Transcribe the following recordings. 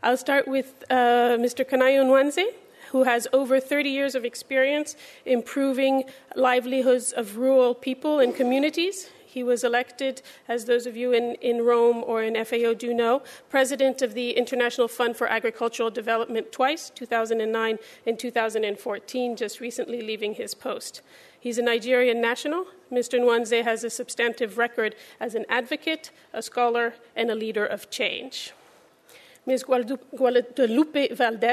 I'll start with Mr. Kanayo Nwanze, who has over 30 years of experience improving livelihoods of rural people and communities. He was elected, as those of you in Rome or in FAO do know, president of the International Fund for Agricultural Development twice, 2009 and 2014, just recently leaving his post. He's a Nigerian national. Mr. Nwanze has a substantive record as an advocate, a scholar, and a leader of change. Ms. Guadalupe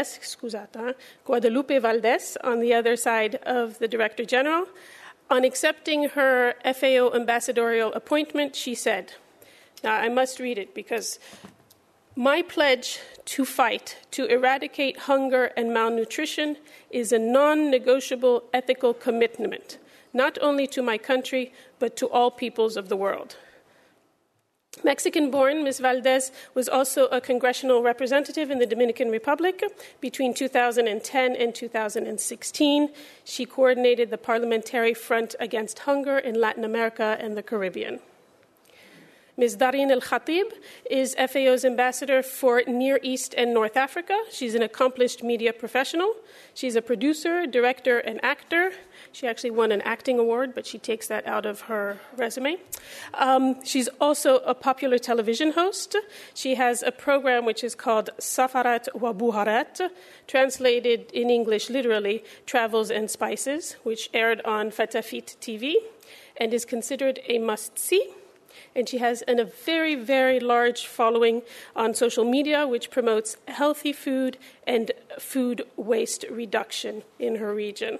Valdez, on the other side of the Director General, on accepting her FAO ambassadorial appointment, she said, now I must read it because my pledge to fight to eradicate hunger and malnutrition is a non-negotiable ethical commitment, not only to my country, but to all peoples of the world. Mexican-born, Ms. Valdez was also a congressional representative in the Dominican Republic. Between 2010 and 2016, she coordinated the Parliamentary Front Against Hunger in Latin America and the Caribbean. Ms. Darin El-Khatib is FAO's ambassador for Near East and North Africa. She's an accomplished media professional. She's a producer, director, and actor. She actually won an acting award, but she takes that out of her resume. She's also a popular television host. She has a program which is called Safarat wa Buharat, translated in English literally, Travels and Spices, which aired on Fatafit TV and is considered a must-see. And she has a very, very large following on social media, which promotes healthy food and food waste reduction in her region.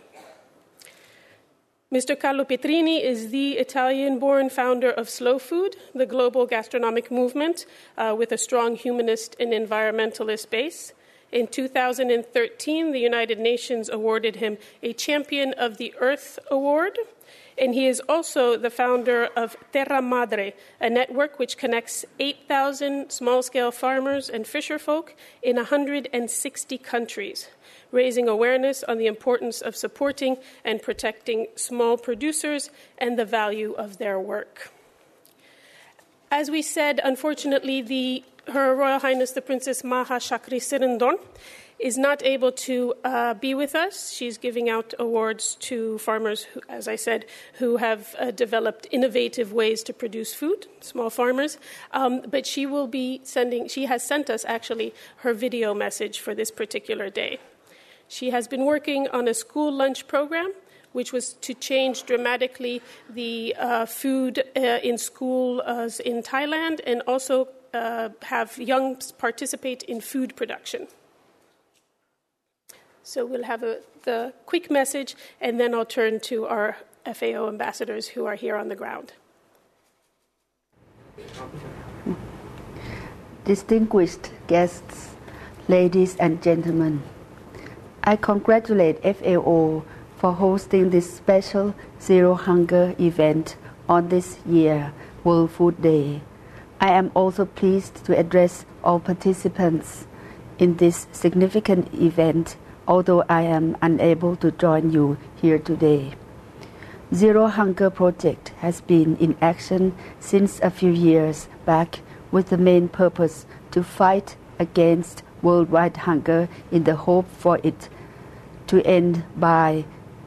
Mr. Carlo Petrini is the Italian-born founder of Slow Food, the global gastronomic movement with a strong humanist and environmentalist base. In 2013, the United Nations awarded him a Champion of the Earth Award. And he is also the founder of Terra Madre, a network which connects 8,000 small-scale farmers and fisherfolk in 160 countries, raising awareness on the importance of supporting and protecting small producers and the value of their work. As we said, unfortunately, Her Royal Highness the Princess Maha Chakri Sirindon is not able to be with us. She's giving out awards to farmers, who, as I said, who have developed innovative ways to produce food, small farmers. But she has sent us actually her video message for this particular day. She has been working on a school lunch program, which was to change dramatically the food in schools in Thailand and also have young participate in food production. So we'll have the quick message, and then I'll turn to our FAO ambassadors who are here on the ground. Distinguished guests, ladies and gentlemen, I congratulate FAO for hosting this special Zero Hunger event on this year's World Food Day. I am also pleased to address all participants in this significant event, although I am unable to join you here today. Zero Hunger Project has been in action since a few years back with the main purpose to fight against worldwide hunger in the hope for it to end by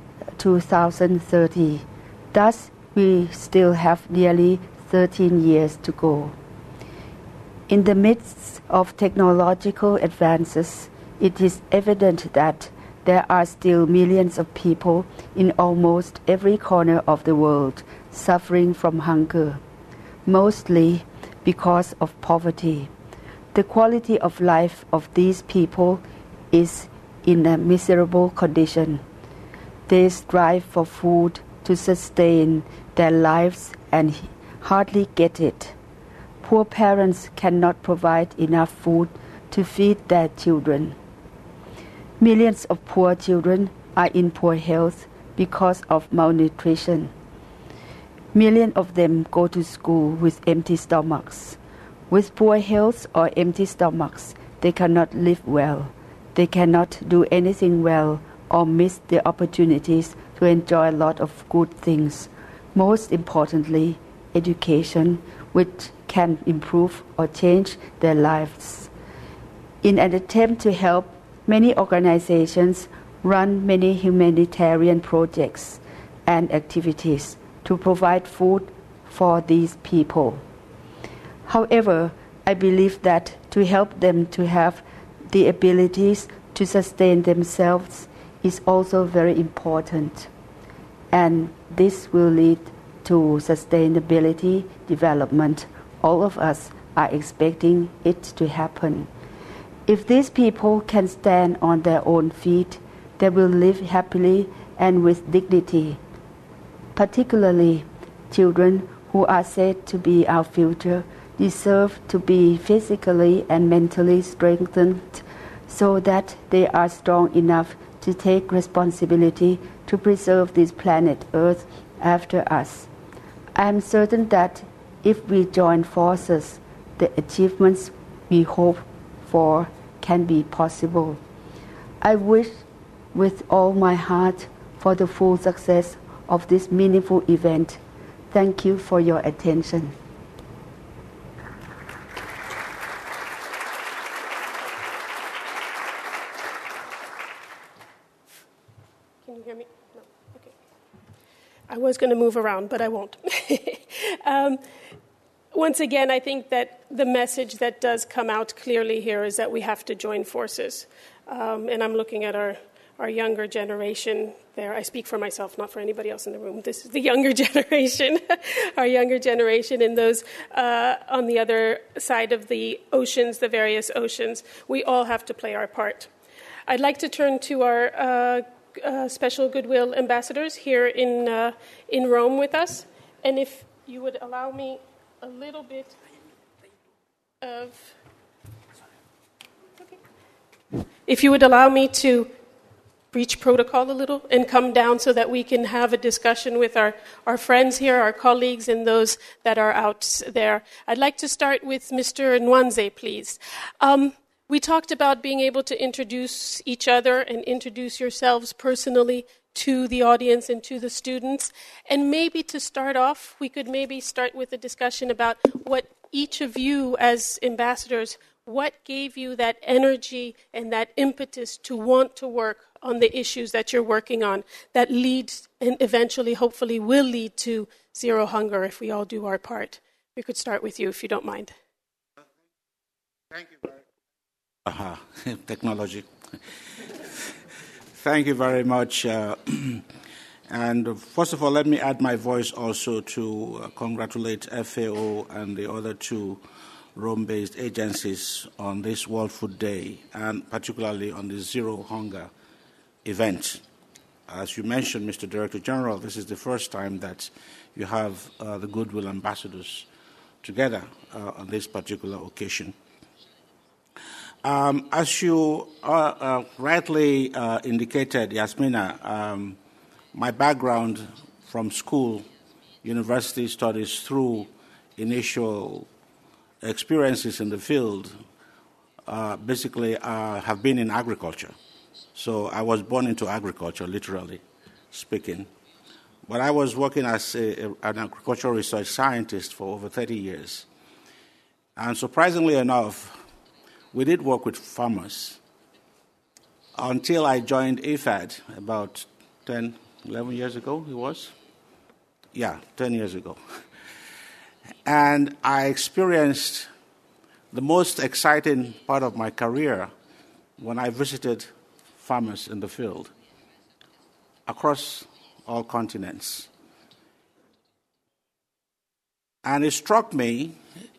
2030. Thus, we still have nearly 13 years to go. In the midst of technological advances, it is evident that there are still millions of people in almost every corner of the world suffering from hunger, mostly because of poverty. The quality of life of these people is in a miserable condition. They strive for food to sustain their lives and hardly get it. Poor parents cannot provide enough food to feed their children. Millions of poor children are in poor health because of malnutrition. Millions of them go to school with empty stomachs. With poor health or empty stomachs, they cannot live well. They cannot do anything well or miss the opportunities to enjoy a lot of good things. Most importantly, education, which can improve or change their lives. In an attempt to help, many organizations run many humanitarian projects and activities to provide food for these people. However, I believe that to help them to have the abilities to sustain themselves is also very important, and this will lead to sustainability development. All of us are expecting it to happen. If these people can stand on their own feet, they will live happily and with dignity. Particularly, children who are said to be our future deserve to be physically and mentally strengthened so that they are strong enough to take responsibility to preserve this planet Earth after us. I am certain that if we join forces, the achievements we hope for can be possible. I wish with all my heart for the full success of this meaningful event. Thank you for your attention. Can you hear me? No. Okay. I was going to move around, but I won't. Once again, I think that the message that does come out clearly here is that we have to join forces. And I'm looking at our younger generation there. I speak for myself, not for anybody else in the room. This is the younger generation, our younger generation, and those on the other side of the oceans, the various oceans. We all have to play our part. I'd like to turn to our special goodwill ambassadors here in Rome with us. And if you would allow me a little bit of... Okay. If you would allow me to breach protocol a little and come down so that we can have a discussion with our friends here, our colleagues, and those that are out there. I'd like to start with Mr. Nwanze, please. We talked about being able to introduce each other and introduce yourselves personally to the audience and to the students. And maybe to start off, we could maybe start with a discussion about what each of you as ambassadors, what gave you that energy and that impetus to want to work on the issues that you're working on that leads and eventually, hopefully, will lead to zero hunger if we all do our part. We could start with you, if you don't mind. Thank you very much. Technology. Thank you very much. And first of all, let me add my voice also to congratulate FAO and the other two Rome-based agencies on this World Food Day, and particularly on the Zero Hunger event. As you mentioned, Mr. Director General, this is the first time that you have the Goodwill Ambassadors together on this particular occasion. As you rightly indicated, Yasmina, my background from school, university studies through initial experiences in the field basically have been in agriculture. So I was born into agriculture, literally speaking. But I was working as an agricultural research scientist for over 30 years. And surprisingly enough, we did work with farmers until I joined IFAD about 10, 11 years ago, it was? Yeah, 10 years ago. And I experienced the most exciting part of my career when I visited farmers in the field across all continents. And it struck me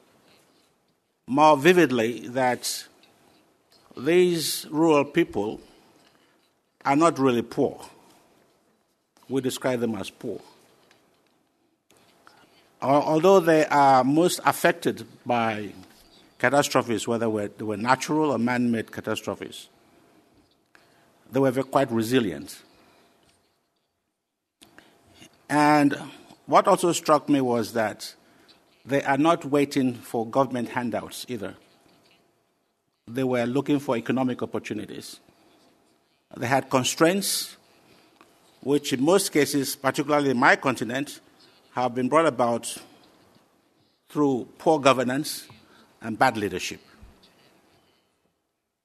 more vividly that these rural people are not really poor. We describe them as poor. Although they are most affected by catastrophes, whether they were natural or man-made catastrophes, they were quite resilient. And what also struck me was that they are not waiting for government handouts either. They were looking for economic opportunities. They had constraints, which in most cases, particularly in my continent, have been brought about through poor governance and bad leadership.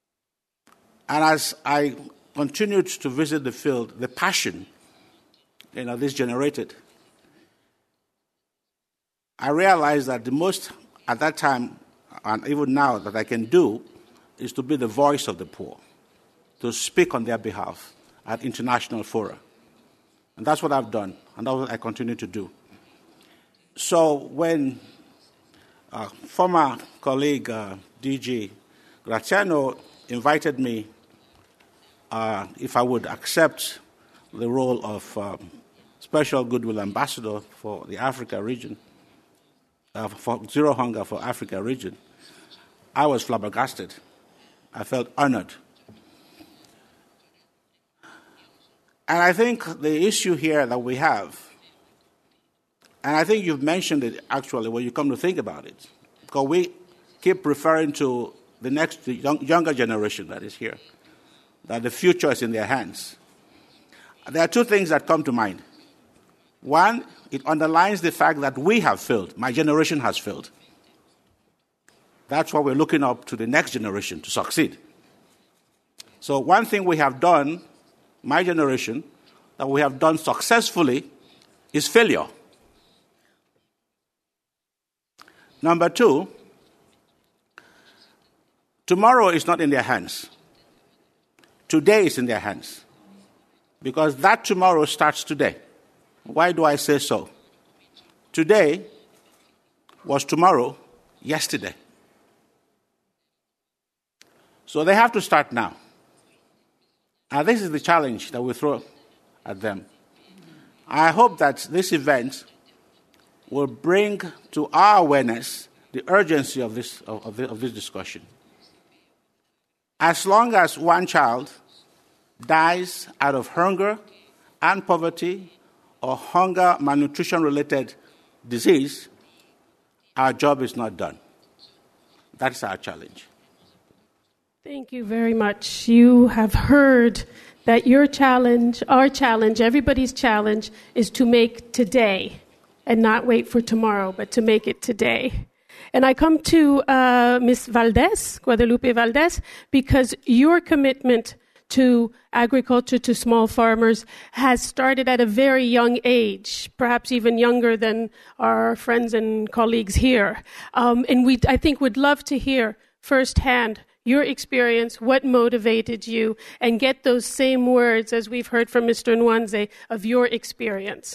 And as I continued to visit the field, the passion, this generated, I realized that the most, at that time, and even now, that I can do is to be the voice of the poor, to speak on their behalf at international fora. And that's what I've done, and that's what I continue to do. So when former colleague DG Graziano invited me if I would accept the role of Special Goodwill Ambassador for the Africa region, for Zero Hunger for Africa region, I was flabbergasted. I felt honored. And I think the issue here that we have, and I think you've mentioned it actually when you come to think about it, because we keep referring to the next younger generation that is here, that the future is in their hands. There are two things that come to mind. One, it underlines the fact that we have failed. My generation has failed. That's why we're looking up to the next generation to succeed. So one thing we have done, my generation, that we have done successfully is failure. Number two, tomorrow is not in their hands. Today is in their hands. Because that tomorrow starts today. Why do I say so? Today was tomorrow, yesterday. So they have to start now. And this is the challenge that we throw at them. I hope that this event will bring to our awareness the urgency of this discussion. As long as one child dies out of hunger and poverty or hunger, malnutrition-related disease, our job is not done. That's our challenge. Thank you very much. You have heard that your challenge, our challenge, everybody's challenge is to make today and not wait for tomorrow, but to make it today. And I come to Ms. Valdez, Guadalupe Valdez, because your commitment to agriculture, to small farmers, has started at a very young age, perhaps even younger than our friends and colleagues here. And I think would love to hear firsthand your experience, what motivated you, and get those same words, as we've heard from Mr. Nwanze, of your experience.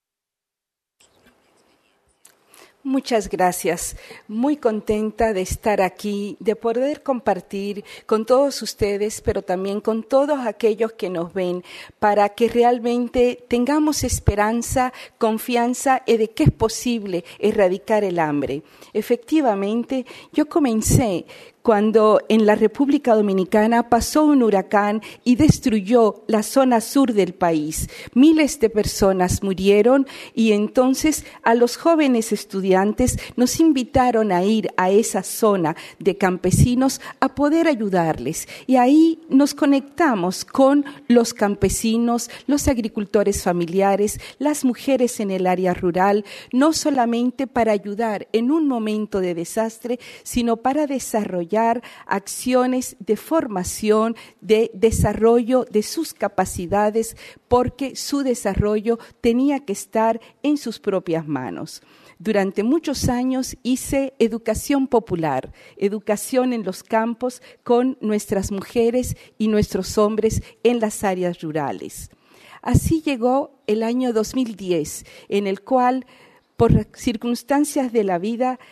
Muchas gracias. Muy contenta de estar aquí, de poder compartir con todos ustedes, pero también con todos aquellos que nos ven, para que realmente tengamos esperanza, confianza de que es posible erradicar el hambre. Efectivamente, yo comencé cuando en la República Dominicana pasó un huracán y destruyó la zona sur del país. Miles de personas murieron y entonces a los jóvenes estudiantes nos invitaron a ir a esa zona de campesinos a poder ayudarles. Y ahí nos conectamos con los campesinos, los agricultores familiares, las mujeres en el área rural, no solamente para ayudar en un momento de desastre, sino para desarrollar acciones de formación, de desarrollo de sus capacidades, porque su desarrollo tenía que estar en sus propias manos. Durante muchos años hice educación popular, educación en los campos con nuestras mujeres y nuestros hombres en las áreas rurales. Así llegó el año 2010, en el cual, por circunstancias de la vida,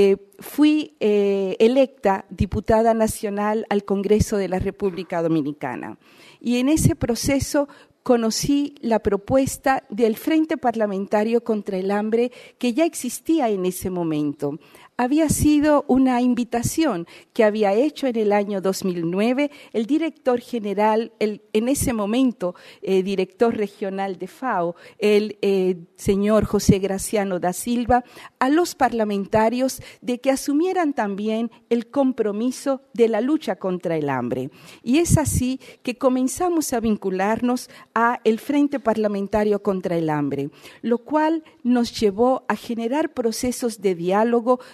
fui electa diputada nacional al Congreso de la República Dominicana. Y en ese proceso conocí la propuesta del Frente Parlamentario contra el Hambre que ya existía en ese momento. Había sido una invitación que había hecho en el año 2009 el director general, en ese momento director regional de FAO, el señor José Graciano da Silva, a los parlamentarios de que asumieran también el compromiso de la lucha contra el hambre. Y es así que comenzamos a vincularnos a el Frente Parlamentario contra el Hambre, lo cual nos llevó a generar procesos de diálogo,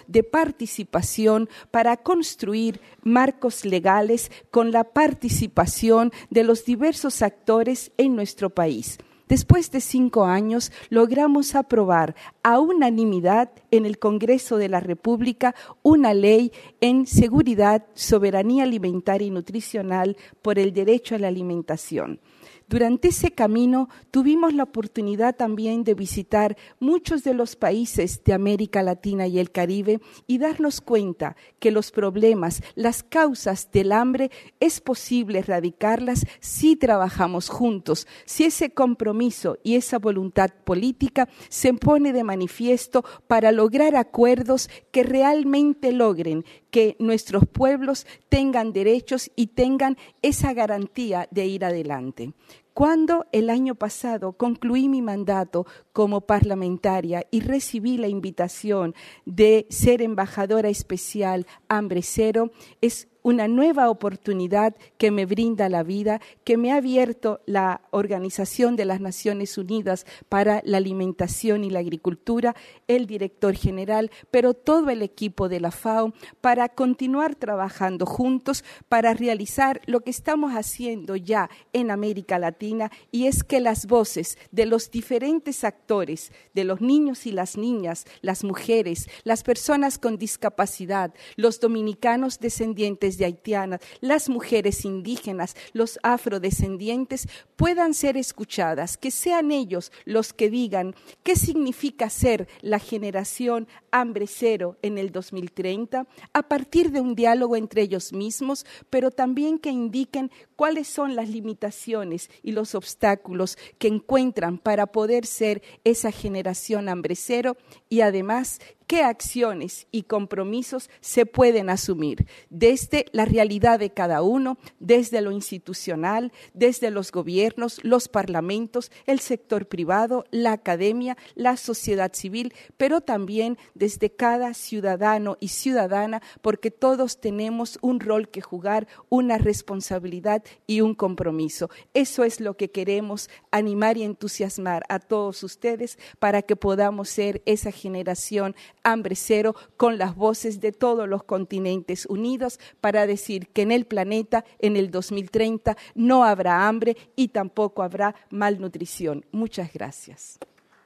de participación para construir marcos legales con la participación de los diversos actores en nuestro país. Después de 5 años, logramos aprobar a unanimidad en el Congreso de la República una ley en seguridad, soberanía alimentaria y nutricional por el derecho a la alimentación. Durante ese camino tuvimos la oportunidad también de visitar muchos de los países de América Latina y el Caribe y darnos cuenta que los problemas, las causas del hambre, es posible erradicarlas si trabajamos juntos, si ese compromiso y esa voluntad política se pone de manifiesto para lograr acuerdos que realmente logren que nuestros pueblos tengan derechos y tengan esa garantía de ir adelante. Cuando el año pasado concluí mi mandato como parlamentaria y recibí la invitación de ser embajadora especial Hambre Cero, es una nueva oportunidad que me brinda la vida, que me ha abierto la Organización de las Naciones Unidas para la Alimentación y la Agricultura, el director general, pero todo el equipo de la FAO, para continuar trabajando juntos para realizar lo que estamos haciendo ya en América Latina, y es que las voces de los diferentes actores, de los niños y las niñas, las mujeres, las personas con discapacidad, los dominicanos descendientes de haitianas, las mujeres indígenas, los afrodescendientes, puedan ser escuchadas, que sean ellos los que digan qué significa ser la generación Hambre Cero en el 2030, a partir de un diálogo entre ellos mismos, pero también que indiquen cuáles son las limitaciones y los obstáculos que encuentran para poder ser esa generación Hambre Cero, y además qué acciones y compromisos se pueden asumir desde la realidad de cada uno, desde lo institucional, desde los gobiernos, los parlamentos, el sector privado, la academia, la sociedad civil, pero también desde cada ciudadano y ciudadana, porque todos tenemos un rol que jugar, una responsabilidad y un compromiso. Eso es lo que queremos animar y entusiasmar a todos ustedes para que podamos ser esa generación Hambre Cero, con las voces de todos los continentes unidos para decir que en el planeta, en el 2030, no habrá hambre y tampoco habrá malnutrición. Muchas gracias.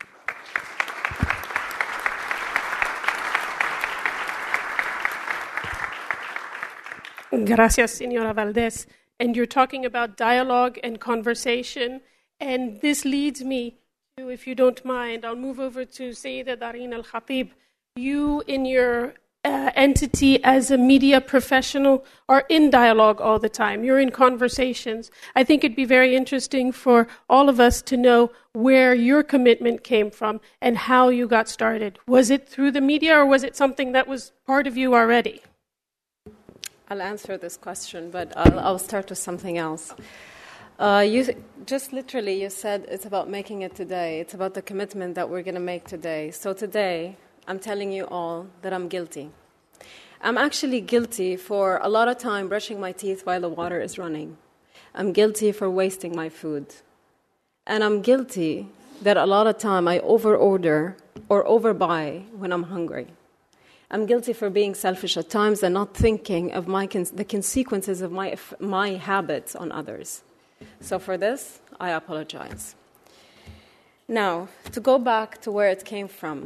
Gracias, señora Valdés. And you're talking about dialogue and conversation, and this leads me to, if you don't mind, I'll move over to Sayyida Dareen Al-Khatib. You, in your entity as a media professional, are in dialogue all the time. You're in conversations. I think it'd be very interesting for all of us to know where your commitment came from and how you got started. Was it through the media, or was it something that was part of you already? I'll answer this question, but I'll start with something else. You said it's about making it today. It's about the commitment that we're going to make today. So today, I'm telling you all that I'm guilty. I'm actually guilty for a lot of time brushing my teeth while the water is running. I'm guilty for wasting my food. And I'm guilty that a lot of time I overorder or overbuy when I'm hungry. I'm guilty for being selfish at times and not thinking of the consequences of my habits on others. So for this, I apologize. Now, to go back to where it came from.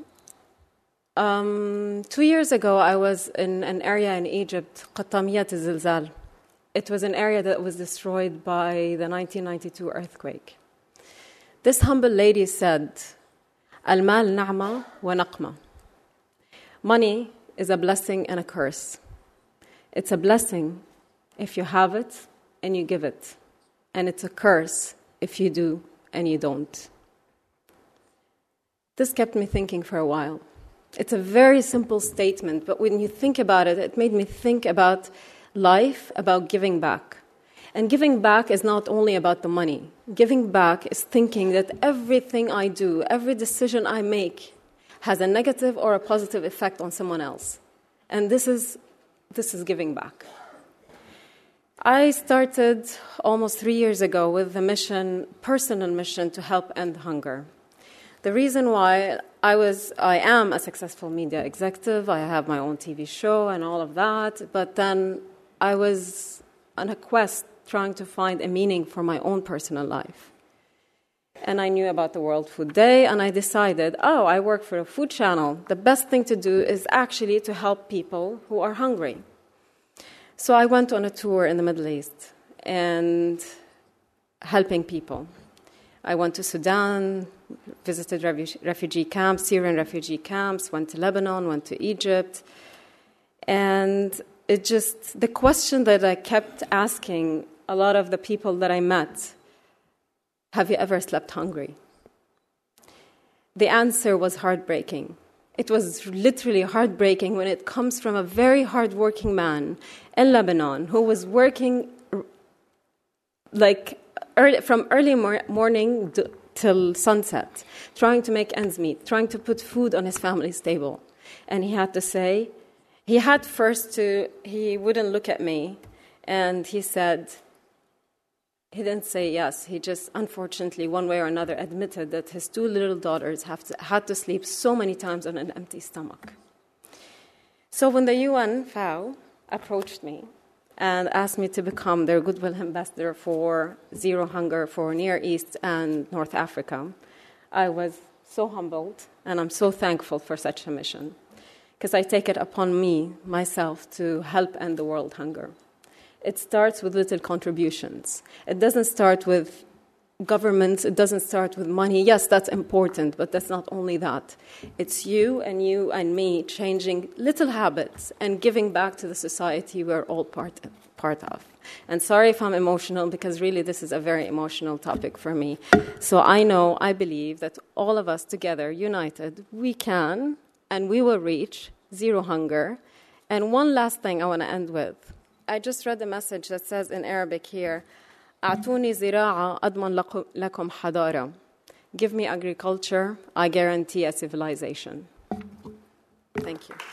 2 years ago, I was in an area in Egypt, Qattamiyat al-Zilzal. It was an area that was destroyed by the 1992 earthquake. This humble lady said, Al-mal na'ma wa naqma. Money is a blessing and a curse. It's a blessing if you have it and you give it. And it's a curse if you do and you don't. This kept me thinking for a while. It's a very simple statement, but when you think about it, it made me think about life, about giving back. And giving back is not only about the money. Giving back is thinking that everything I do, every decision I make, has a negative or a positive effect on someone else. And this is giving back. I started almost 3 years ago with the personal mission to help end hunger. The reason why I am a successful media executive, I have my own TV show and all of that, but then I was on a quest trying to find a meaning for my own personal life. And I knew about the World Food Day, and I decided, I work for a food channel. The best thing to do is actually to help people who are hungry. So I went on a tour in the Middle East and helping people. I went to Sudan, visited refugee camps, Syrian refugee camps, went to Lebanon, went to Egypt. And the question that I kept asking a lot of the people that I met, have you ever slept hungry? The answer was heartbreaking. It was literally heartbreaking when it comes from a very hardworking man in Lebanon who was working from early morning till sunset, trying to make ends meet, trying to put food on his family's table. And he had to say, he wouldn't look at me, and he said, he didn't say yes. He just, unfortunately, one way or another, admitted that his 2 little daughters had to sleep so many times on an empty stomach. So when the UN FAO approached me and asked me to become their Goodwill Ambassador for Zero Hunger for Near East and North Africa, I was so humbled, and I'm so thankful for such a mission, because I take it upon myself, to help end the world hunger. It starts with little contributions. It doesn't start with governments. It doesn't start with money. Yes, that's important, but that's not only that. It's you and me changing little habits and giving back to the society we're all part of. And sorry if I'm emotional, because really this is a very emotional topic for me. So I believe that all of us together, united, we can and we will reach zero hunger. And one last thing I want to end with. I just read the message that says in Arabic here, أعطوني زراعة أضمن لكم حضارة. Give me agriculture, I guarantee a civilization. Thank you.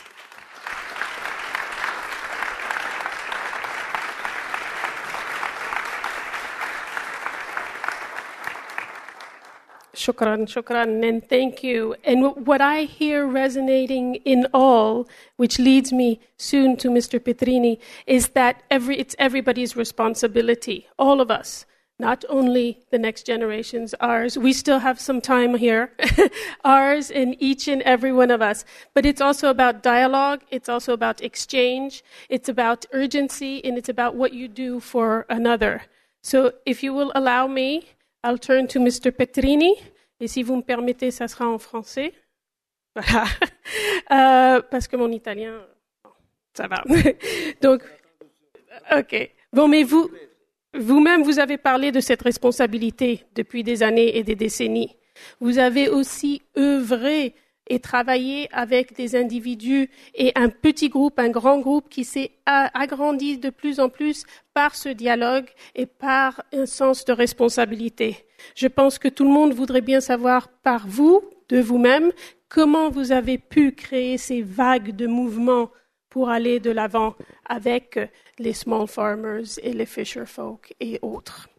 Shukran, and thank you. And what I hear resonating in all, which leads me soon to Mr. Petrini, is that it's everybody's responsibility, all of us, not only the next generations, ours. We still have some time here, ours and each and every one of us. But it's also about dialogue, it's also about exchange, it's about urgency, and it's about what you do for another. So if you will allow me, I'll turn to Mr. Petrini, et si vous me permettez, ça sera en français. Voilà. Parce que mon italien, ça va. Donc, OK. Bon, mais vous-même, vous avez parlé de cette responsabilité depuis des années et des décennies. Vous avez aussi œuvré et travaillé avec des individus et un petit groupe, un grand groupe qui s'est agrandi de plus en plus par ce dialogue et par un sens de responsabilité. Je pense que tout le monde voudrait bien savoir par vous, de vous-même, comment vous avez pu créer ces vagues de mouvements pour aller de l'avant avec les small farmers et les fisher folk et autres.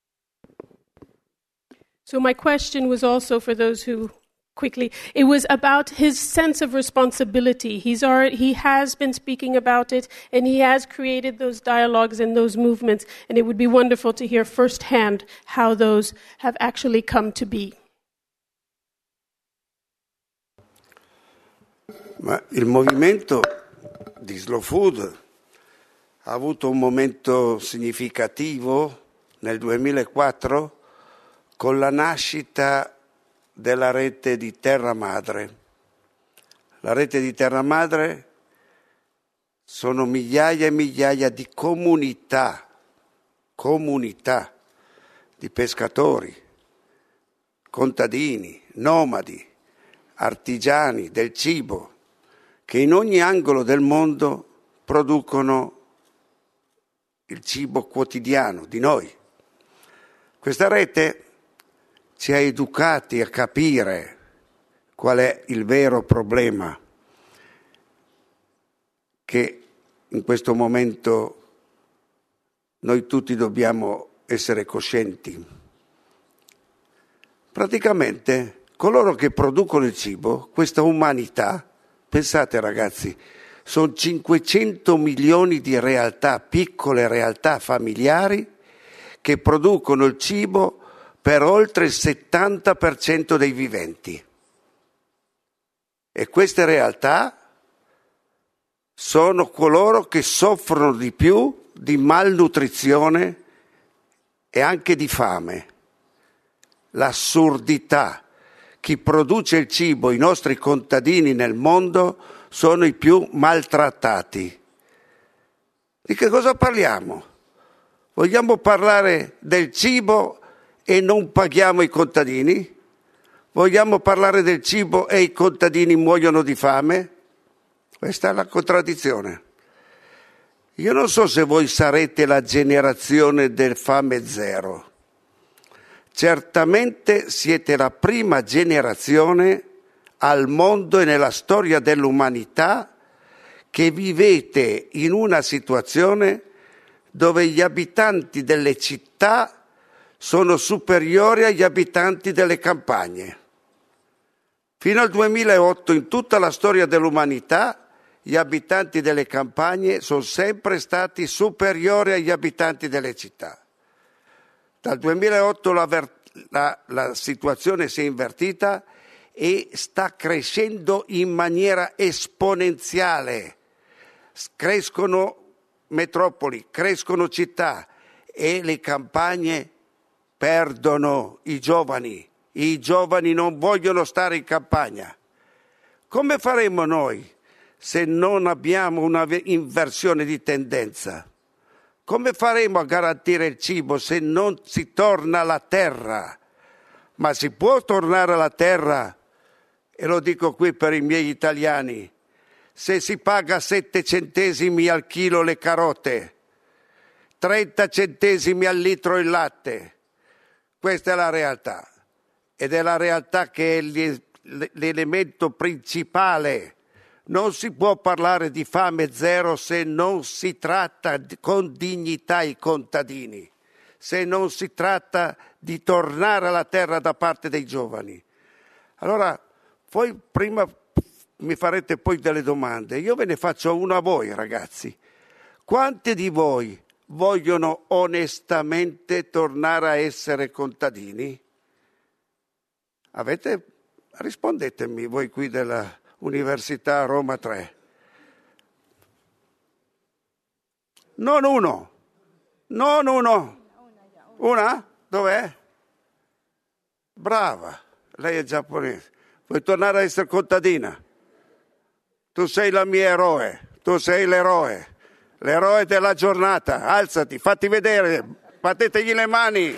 So my question was also for those who quickly. It was about his sense of responsibility. He has been speaking about it, and he has created those dialogues and those movements, and it would be wonderful to hear firsthand how those have actually come to be. Ma il movimento di Slow Food ha avuto un momento significativo nel 2004 con la nascita della rete di Terra Madre. La rete di Terra Madre sono migliaia e migliaia di comunità di pescatori, contadini, nomadi, artigiani del cibo, che in ogni angolo del mondo producono il cibo quotidiano di noi. Questa rete ci ha educati a capire qual è il vero problema che in questo momento noi tutti dobbiamo essere coscienti. Praticamente coloro che producono il cibo, questa umanità, pensate ragazzi, sono 500 milioni di realtà, piccole realtà familiari, che producono il cibo per oltre il 70% dei viventi. E queste realtà sono coloro che soffrono di più di malnutrizione e anche di fame. L'assurdità. Chi produce il cibo, i nostri contadini nel mondo, sono i più maltrattati. Di che cosa parliamo? Vogliamo parlare del cibo e non paghiamo i contadini? Vogliamo parlare del cibo e i contadini muoiono di fame? Questa è la contraddizione. Io non so se voi sarete la generazione del fame zero. Certamente siete la prima generazione al mondo e nella storia dell'umanità che vivete in una situazione dove gli abitanti delle città sono superiori agli abitanti delle campagne. Fino al 2008, in tutta la storia dell'umanità, gli abitanti delle campagne sono sempre stati superiori agli abitanti delle città. Dal 2008 la situazione si è invertita e sta crescendo in maniera esponenziale. Crescono metropoli, crescono città e le campagne perdono i giovani. I giovani non vogliono stare in campagna. Come faremo noi se non abbiamo una inversione di tendenza? Come faremo a garantire il cibo se non si torna alla terra? Ma si può tornare alla terra, e lo dico qui per i miei italiani, se si paga 7 centesimi al chilo le carote, 30 centesimi al litro il latte. Questa è la realtà, ed è la realtà che è l'elemento principale. Non si può parlare di fame zero se non si tratta con dignità i contadini, se non si tratta di tornare alla terra da parte dei giovani. Allora, poi prima mi farete poi delle domande. Io ve ne faccio una a voi, ragazzi. Quanti di voi vogliono onestamente tornare a essere contadini? Rispondetemi voi qui della Università Roma 3. Non uno. Una? Dov'è? Brava, lei è giapponese. Vuoi tornare a essere contadina? Tu sei la mia eroe, tu sei l'eroe della giornata. Alzati, fatti vedere, battetegli le mani.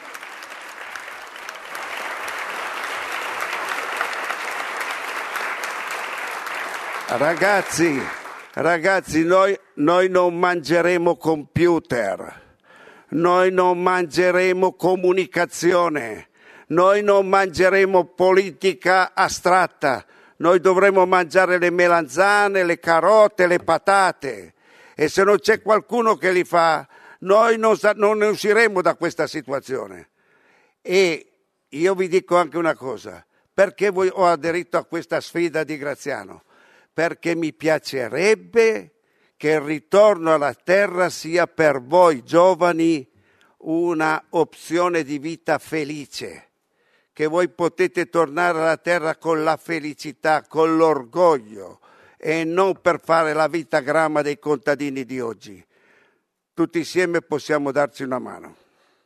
Ragazzi, noi non mangeremo computer, noi non mangeremo comunicazione, noi non mangeremo politica astratta, noi dovremo mangiare le melanzane, le carote, le patate, e se non c'è qualcuno che li fa, noi non ne usciremo da questa situazione. E io vi dico anche una cosa, perché ho aderito a questa sfida di Graziano? Perché mi piacerebbe che il ritorno alla terra sia per voi giovani una opzione di vita felice, che voi potete tornare alla terra con la felicità, con l'orgoglio, e non per fare la vita grama dei contadini di oggi. Tutti insieme possiamo darci una mano.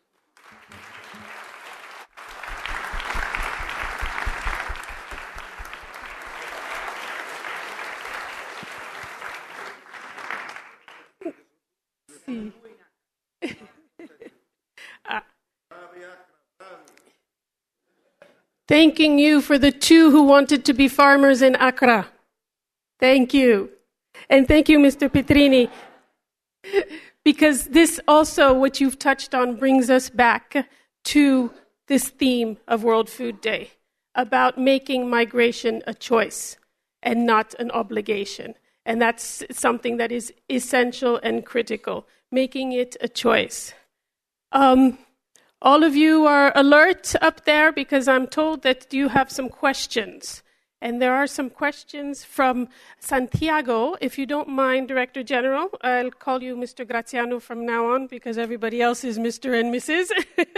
Thanking you for the 2 who wanted to be farmers in Accra. Thank you. And thank you, Mr. Petrini, because this also, what you've touched on, brings us back to this theme of World Food Day, about making migration a choice and not an obligation. And that's something that is essential and critical, making it a choice. All of you are alert up there because I'm told that you have some questions. And there are some questions from Santiago. If you don't mind, Director General, I'll call you Mr. Graziano from now on because everybody else is Mr. and Mrs.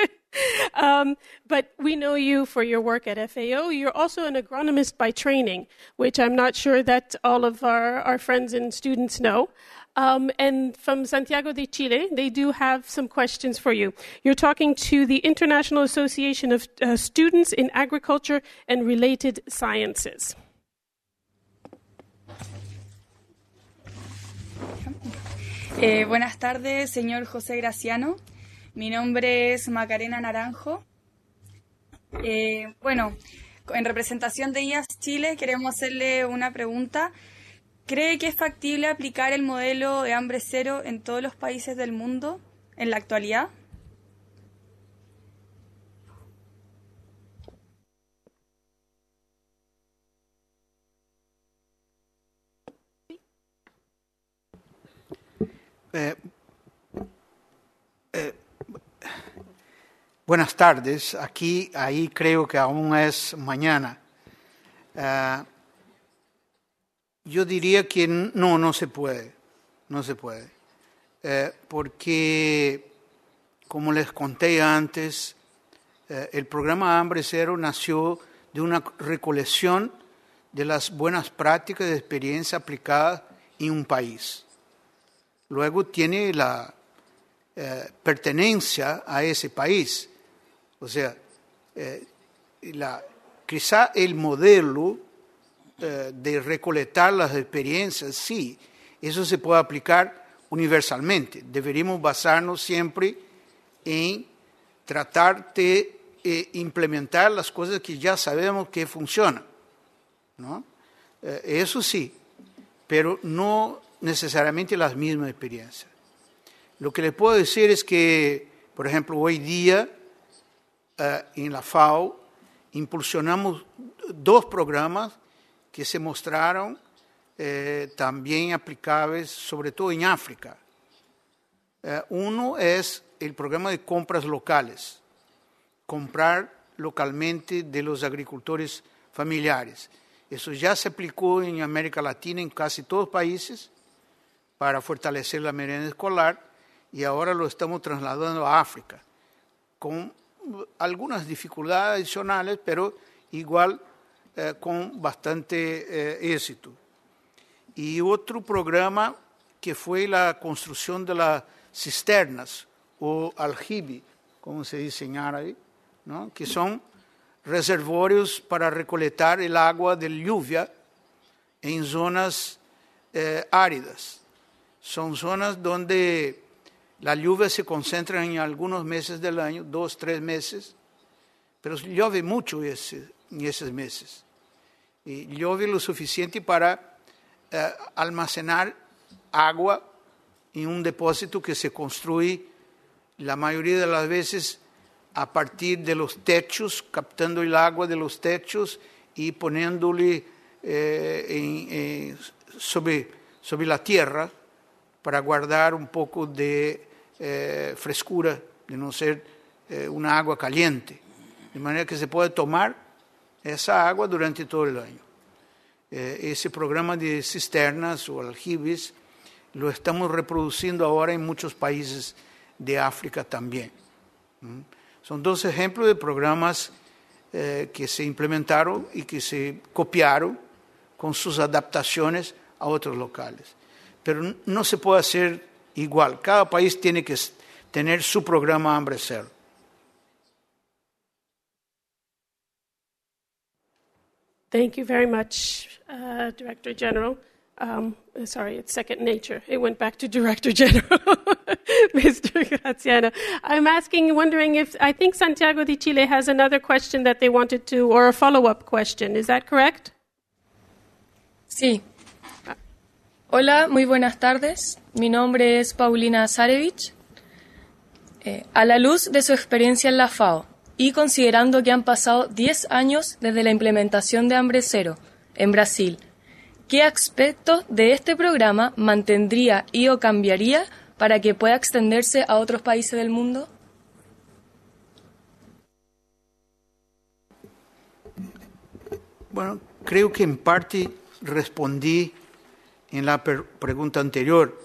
But we know you for your work at FAO. You're also an agronomist by training, which I'm not sure that all of our friends and students know. And from Santiago de Chile, they do have some questions for you. You're talking to the International Association of Students in Agriculture and Related Sciences. Buenas tardes, señor José Graziano. Mi nombre es Macarena Naranjo. Bueno, en representación de IAS Chile queremos hacerle una pregunta. ¿Cree que es factible aplicar el modelo de hambre cero en todos los países del mundo en la actualidad? Buenas tardes. Ahí creo que aún es mañana. Yo diría que no se puede, porque, como les conté antes, el programa Hambre Cero nació de una recolección de las buenas prácticas de experiencia aplicadas en un país. Luego tiene la pertenencia a ese país, o sea, quizá el modelo de recolectar las experiencias, sí, eso se puede aplicar universalmente. Deberíamos basarnos siempre en tratar de implementar las cosas que ya sabemos que funcionan, ¿no? Eso sí, pero no necesariamente las mismas experiencias. Lo que les puedo decir es que, por ejemplo, hoy día en la FAO impulsionamos 2 programas que se mostraron también aplicables, sobre todo en África. Uno es el programa de compras locales, comprar localmente de los agricultores familiares. Eso ya se aplicó en América Latina, en casi todos los países, para fortalecer la merienda escolar, y ahora lo estamos trasladando a África, con algunas dificultades adicionales, pero igual con bastante éxito. Y otro programa que fue la construcción de las cisternas o aljibes, como se dice en árabe, ¿no? Que son reservorios para recolectar el agua de lluvia en zonas áridas. Son zonas donde la lluvia se concentra en algunos meses del año, 2, 3 meses, pero llueve mucho en esos meses. Y llueve lo suficiente para almacenar agua en un depósito que se construye la mayoría de las veces a partir de los techos, captando el agua de los techos y poniéndole sobre la tierra para guardar un poco de frescura, de no ser una agua caliente, de manera que se puede tomar esa agua durante todo el año. Ese programa de cisternas o aljibes lo estamos reproduciendo ahora en muchos países de África también. Son 2 ejemplos de programas que se implementaron y que se copiaron con sus adaptaciones a otros locales. Pero no se puede hacer igual. Cada país tiene que tener su programa Hambre Cero. Thank you very much, Director General. Sorry, it's second nature. It went back to Director General, Mr. Graziano. I'm wondering if, I think Santiago de Chile has another question that they wanted to, or a follow-up question. Is that correct? Sí. Hola, muy buenas tardes. Mi nombre es Paulina Zarevich. A la luz de su experiencia en la FAO y considerando que han pasado 10 años desde la implementación de Hambre Cero en Brasil, ¿qué aspectos de este programa mantendría y o cambiaría para que pueda extenderse a otros países del mundo? Bueno, creo que en parte respondí en la pregunta anterior.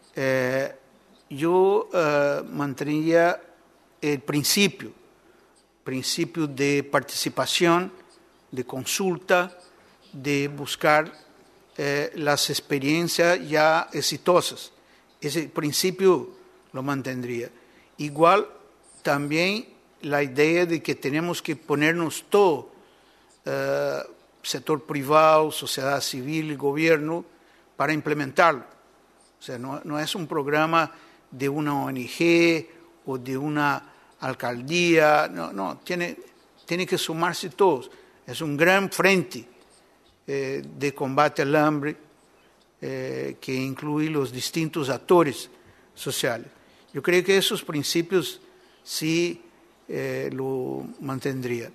Yo mantendría el principio de participación, de consulta, de buscar las experiencias ya exitosas. Ese principio lo mantendría. Igual también la idea de que tenemos que ponernos todo, sector privado, sociedad civil y gobierno, para implementarlo. O sea, no es un programa de una ONG o de una alcaldía, no, tiene que sumarse todos. Es un gran frente de combate al hambre que incluye los distintos actores sociales. Yo creo que esos principios sí lo mantendría.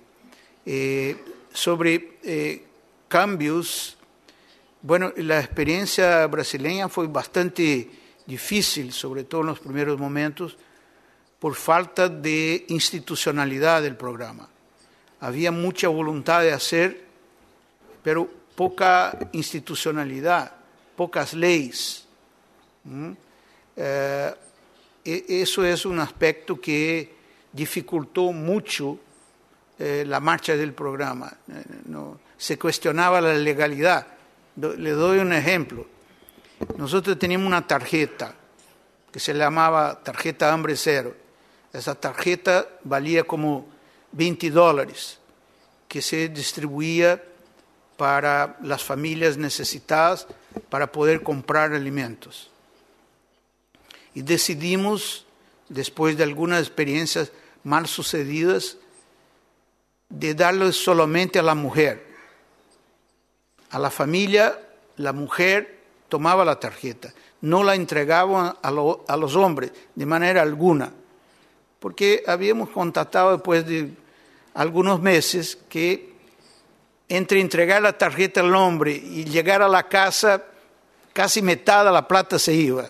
Sobre cambios, bueno, la experiencia brasileña fue bastante difícil, sobre todo en los primeros momentos, por falta de institucionalidad del programa. Había mucha voluntad de hacer, pero poca institucionalidad, pocas leyes. Eso es un aspecto que dificultó mucho la marcha del programa. Se cuestionaba la legalidad. Le doy un ejemplo. Nosotros teníamos una tarjeta que se llamaba tarjeta Hambre Cero. Esa tarjeta valía como $20, que se distribuía para las familias necesitadas para poder comprar alimentos. Y decidimos, después de algunas experiencias mal sucedidas, de darlo solamente a la mujer. A la familia, la mujer tomaba la tarjeta, no la entregaba a los hombres de manera alguna, porque habíamos constatado después de algunos meses que entre entregar la tarjeta al hombre y llegar a la casa, casi mitad de la plata se iba.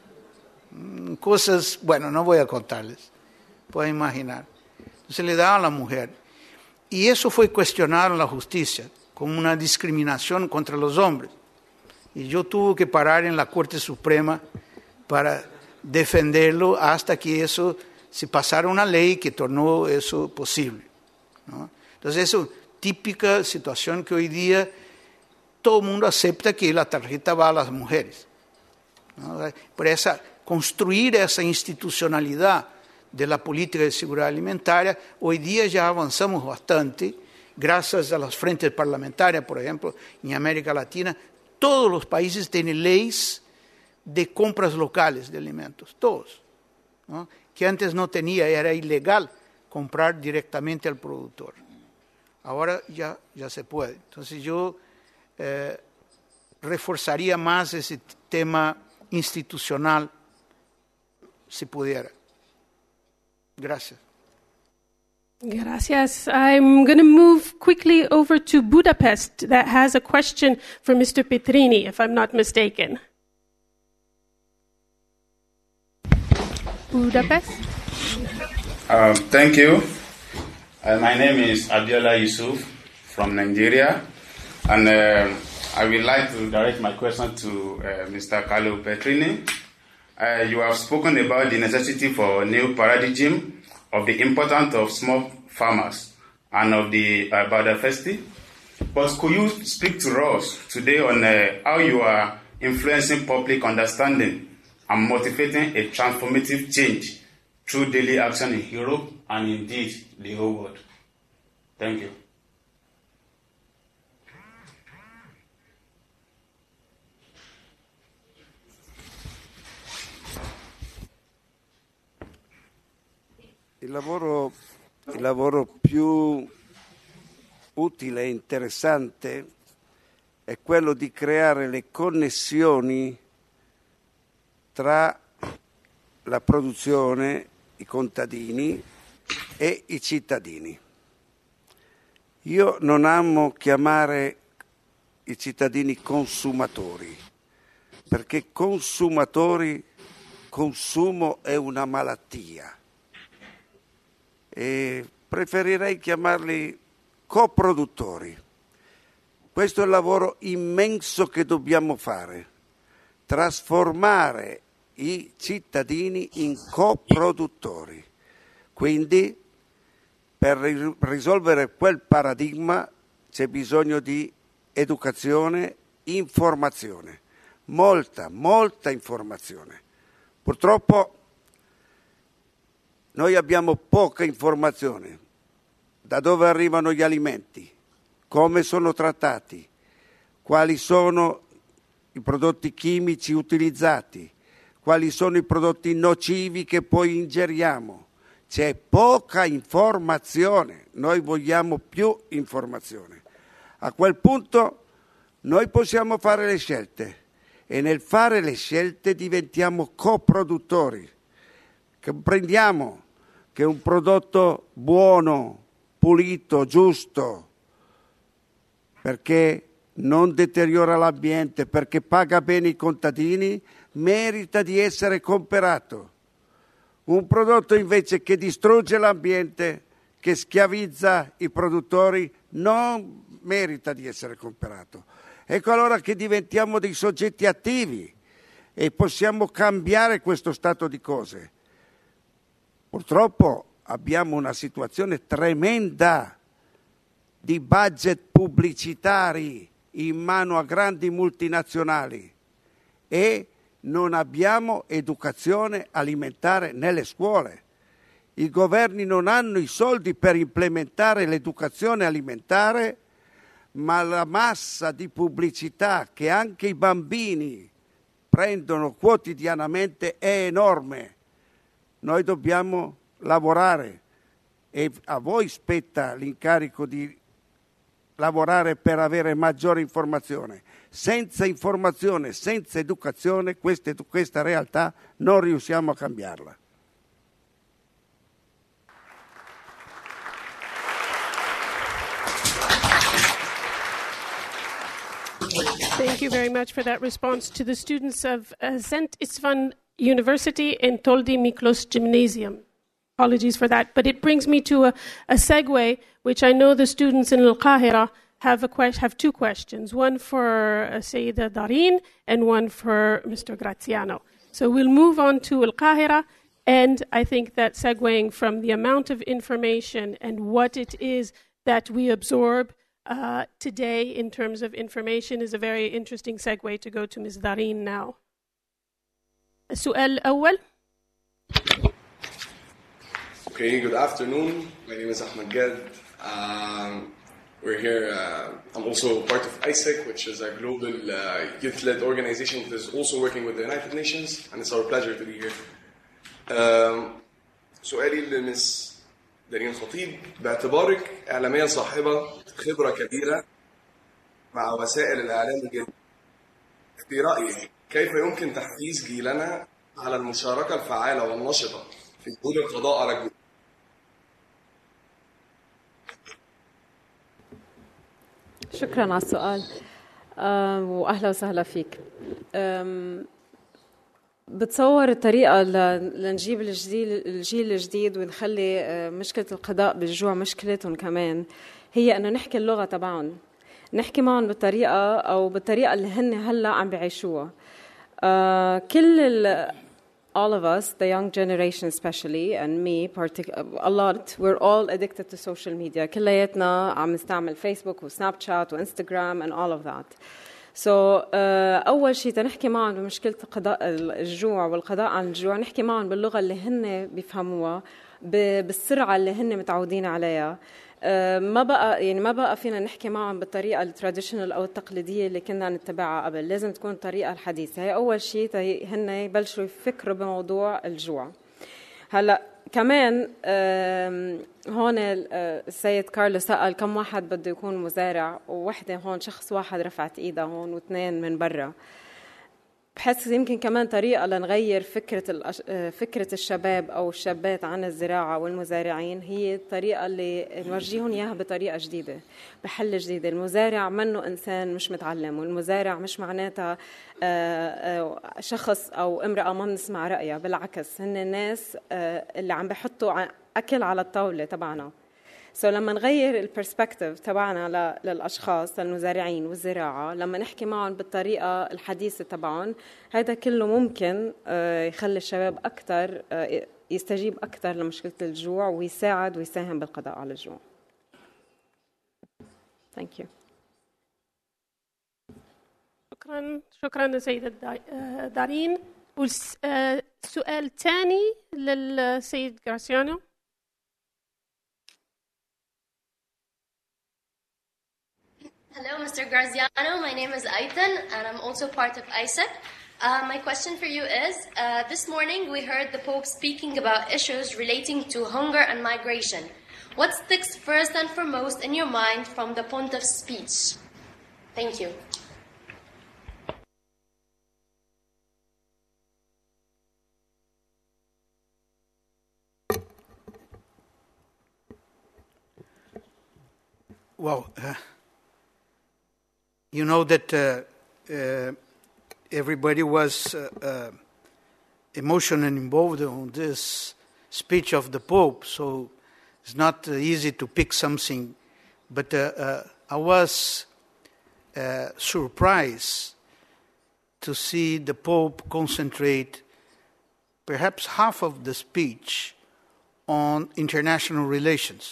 Cosas, bueno, no voy a contarles, pueden imaginar. Se le daba a la mujer. Y eso fue cuestionado en la justicia como una discriminación contra los hombres. Y yo tuve que parar en la Corte Suprema para defenderlo hasta que eso se pasara una ley que tornó eso posible, ¿no? Entonces, eso es una típica situación que hoy día todo el mundo acepta que la tarjeta va a las mujeres, ¿no? Por construir esa institucionalidad de la política de seguridad alimentaria, hoy día ya avanzamos bastante, gracias a las frentes parlamentarias, por ejemplo, en América Latina. Todos los países tienen leyes de compras locales de alimentos, todos, ¿no? Que antes no tenía, era ilegal comprar directamente al productor. Ahora ya se puede. Entonces yo reforzaría más ese tema institucional, si pudiera. Gracias. Gracias. I'm going to move quickly over to Budapest that has a question for Mr. Petrini, if I'm not mistaken. Budapest. Thank you. My name is Abiola Yusuf from Nigeria, and I would like to direct my question to Mr. Carlo Petrini. You have spoken about the necessity for a new paradigm of the importance of small farmers and of the biodiversity. But could you speak to us today on how you are influencing public understanding and motivating a transformative change through daily action in Europe and indeed the whole world? Thank you. Il lavoro più utile e interessante è quello di creare le connessioni tra la produzione, i contadini e i cittadini. Io non amo chiamare i cittadini consumatori, perché consumatori, consumo è una malattia. E preferirei chiamarli coproduttori, Questo è il lavoro immenso che dobbiamo fare, trasformare i cittadini in coproduttori. Quindi per risolvere quel paradigma c'è bisogno di educazione, informazione, molta informazione. Purtroppo noi abbiamo poca informazione. Da dove arrivano gli alimenti, come sono trattati, quali sono i prodotti chimici utilizzati, quali sono i prodotti nocivi che poi ingeriamo. C'è poca informazione, noi vogliamo più informazione. A quel punto noi possiamo fare le scelte e nel fare le scelte diventiamo coproduttori. Comprendiamo che un prodotto buono, pulito, giusto, perché non deteriora l'ambiente, perché paga bene i contadini, merita di essere comprato. Un prodotto invece che distrugge l'ambiente, che schiavizza i produttori, non merita di essere comprato. Ecco allora che diventiamo dei soggetti attivi e possiamo cambiare questo stato di cose. Purtroppo abbiamo una situazione tremenda di budget pubblicitari in mano a grandi multinazionali e non abbiamo educazione alimentare nelle scuole. I governi non hanno i soldi per implementare l'educazione alimentare, ma la massa di pubblicità che anche i bambini prendono quotidianamente è enorme. Noi dobbiamo lavorare e a voi spetta l'incarico di lavorare per avere maggiore informazione. Senza informazione, senza educazione, questa realtà non riusciamo a cambiarla. Thank you very much for that response to the students of Szent István University and Toldi Miklos Gymnasium. Apologies for that, but it brings me to a segue, which I know the students in Al-Qahira have two questions, one for Sayyida Dareen and one for Mr. Graziano. So we'll move on to Al-Qahira, and I think that segueing from the amount of information and what it is that we absorb today in terms of information is a very interesting segue to go to Ms. Dareen now. السؤال الأول. Okay, good afternoon. My name is Ahmed Gad. We're here. I'm also part of ISEC, which is a global youth-led organization that is also working with the United Nations, and it's our pleasure to be here. سؤالي لمس دارين خطيب، باعتبارك إعلامية صاحبة خبرة كبيرة مع وسائل الإعلام الجديدة، في رأيك كيف يمكن تحفيز جيلنا على المشاركة الفعالة والنشطة في جهود القضاء على الجريمة؟ شكرا على السؤال وأهلا وسهلا فيك. بتصور الطريقة لنجيب الجيل الجديد ونخلي مشكلة القضاء بالجوع مشكلتهم كمان هي أنه نحكي اللغة تبعهم، نحكي معهم بالطريقة أو بالطريقة اللي هن هلأ عم بعيشوها. كل all of us, the young generation especially, and me a lot, we're all addicted to social media. كلياتنا عم نستعمل فيسبوك وسناب شات وإنستغرام and all of that. So أول شيء تنحكي معهم بمشكلة قضاء الجوع والقضاء عن الجوع، نحكي معهم باللغة اللي هن بيفهموها بالسرعة اللي هن متعودين عليها. ما بقى فينا نحكي معهم بالطريقة التراديشنال أو التقليدية اللي كنا نتبعها قبل، لازم تكون الطريقة الحديثة. هي أول شيء هن يبلشوا يفكروا بموضوع الجوع. هلا كمان هون السيد كارلو سأل كم واحد بده يكون مزارع، ووحدة هون شخص واحد رفعت إيدها هون واثنين من برا. بحس يمكن كمان طريقة لنغير فكرة الشباب أو الشابات عن الزراعة والمزارعين، هي الطريقة اللي نورجيهم إياها بطريقة جديدة بحل جديدة. المزارع منه إنسان مش متعلم، والمزارع مش معناتها شخص أو امرأة ما نسمع رأيها، بالعكس هن الناس اللي عم بحطوا أكل على الطاولة تبعنا. لما نغير البرسبكتيف تبعنا للأشخاص للمزارعين والزراعة، لما نحكي معهم بالطريقة الحديثة تبعهم، هذا كله ممكن يخلي الشباب أكتر يستجيب أكتر لمشكلة الجوع ويساعد ويساهم بالقضاء على الجوع. Thank you. شكرا سيدة دارين. والسؤال ثاني للسيد غراسيانو. Hello, Mr. Graziano. My name is Aitan, and I'm also part of ISEC. My question for you is, this morning we heard the Pope speaking about issues relating to hunger and migration. What sticks first and foremost in your mind from the Pontiff's speech? Thank you. Well, you know that everybody was emotionally involved on this speech of the Pope, so it's not easy to pick something. But I was surprised to see the Pope concentrate perhaps half of the speech on international relations.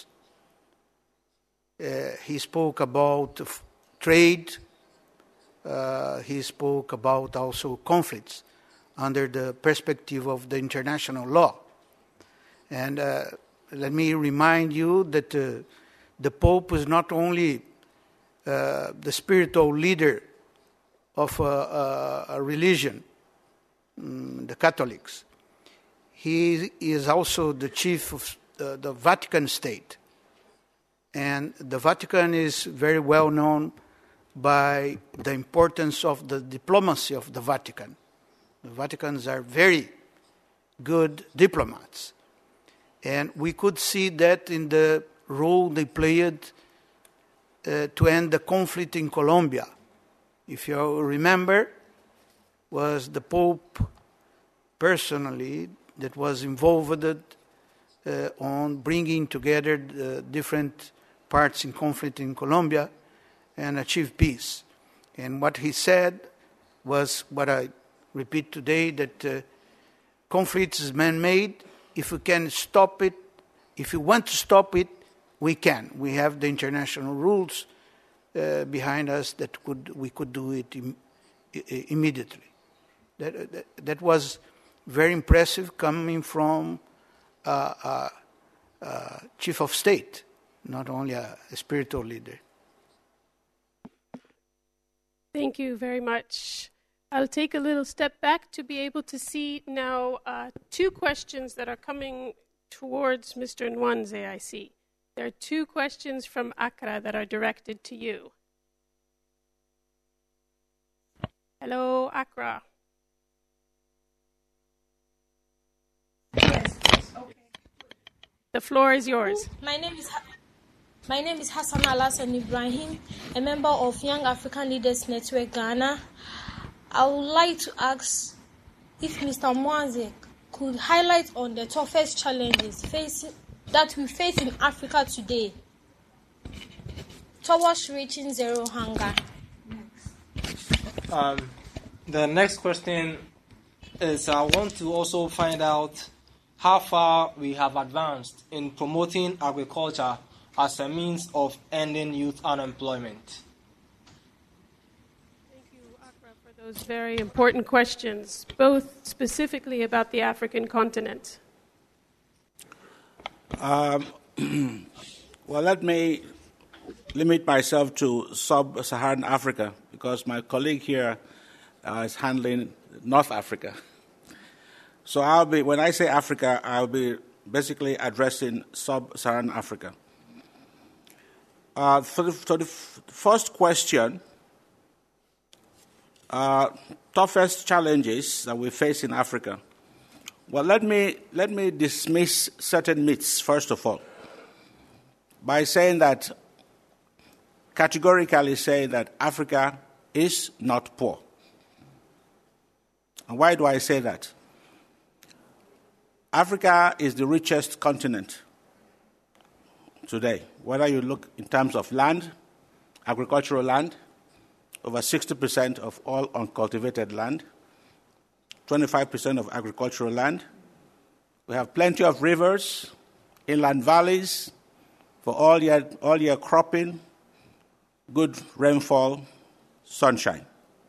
He spoke about trade. He spoke about also conflicts under the perspective of the international law. And let me remind you that the Pope is not only the spiritual leader of a religion, the Catholics. He is also the chief of the Vatican State. And the Vatican is very well known by the importance of the diplomacy of the Vatican. The Vaticans are very good diplomats. And we could see that in the role they played to end the conflict in Colombia. If you remember, was the Pope personally that was involved on bringing together the different parts in conflict in Colombia and achieve peace. And what he said was what I repeat today, that conflict is man-made. If we can stop it, if we want to stop it, we can. We have the international rules behind us that we could do it immediately. That was very impressive coming from chief of state, not only a spiritual leader. Thank you very much. I'll take a little step back to be able to see now two questions that are coming towards Mr. Nwanze, I see. There are two questions from Accra that are directed to you. Hello, Accra. Yes, okay. The floor is yours. My name is Hassan Alassane Ibrahim, a member of Young African Leaders Network Ghana. I would like to ask if Mr. Nwanze could highlight on the toughest challenges that we face in Africa today towards reaching zero hunger. The next question is, I want to also find out how far we have advanced in promoting agriculture as a means of ending youth unemployment. Thank you, Accra, for those very important questions, both specifically about the African continent. Well, let me limit myself to sub-Saharan Africa, because my colleague here is handling North Africa. So when I say Africa, I'll be basically addressing sub-Saharan Africa. For the first question, toughest challenges that we face in Africa. Well, let me dismiss certain myths, first of all, by categorically saying that Africa is not poor. And why do I say that? Africa is the richest continent today. Whether you look in terms of land, agricultural land, over 60% of all uncultivated land, 25% of agricultural land. We have plenty of rivers, inland valleys for all year cropping, good rainfall, sunshine.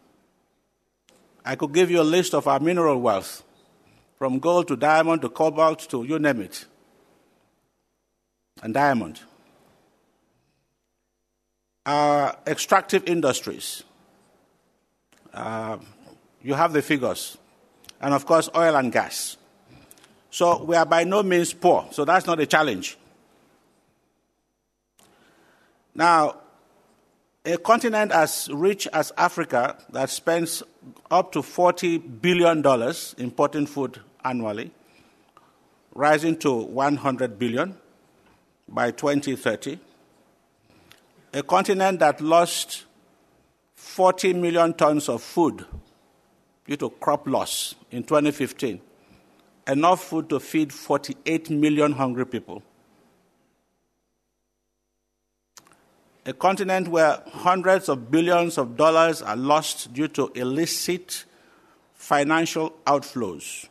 I could give you a list of our mineral wealth, from gold to diamond to cobalt to you name it, and diamond. Our extractive industries, you have the figures, and of course oil and gas. So we are by no means poor, so that's not a challenge. Now, a continent as rich as Africa that spends up to $40 billion importing food annually, rising to $100 billion by 2030. A continent that lost 40 million tons of food due to crop loss in 2015. Enough food to feed 48 million hungry people. A continent where hundreds of billions of dollars are lost due to illicit financial outflows.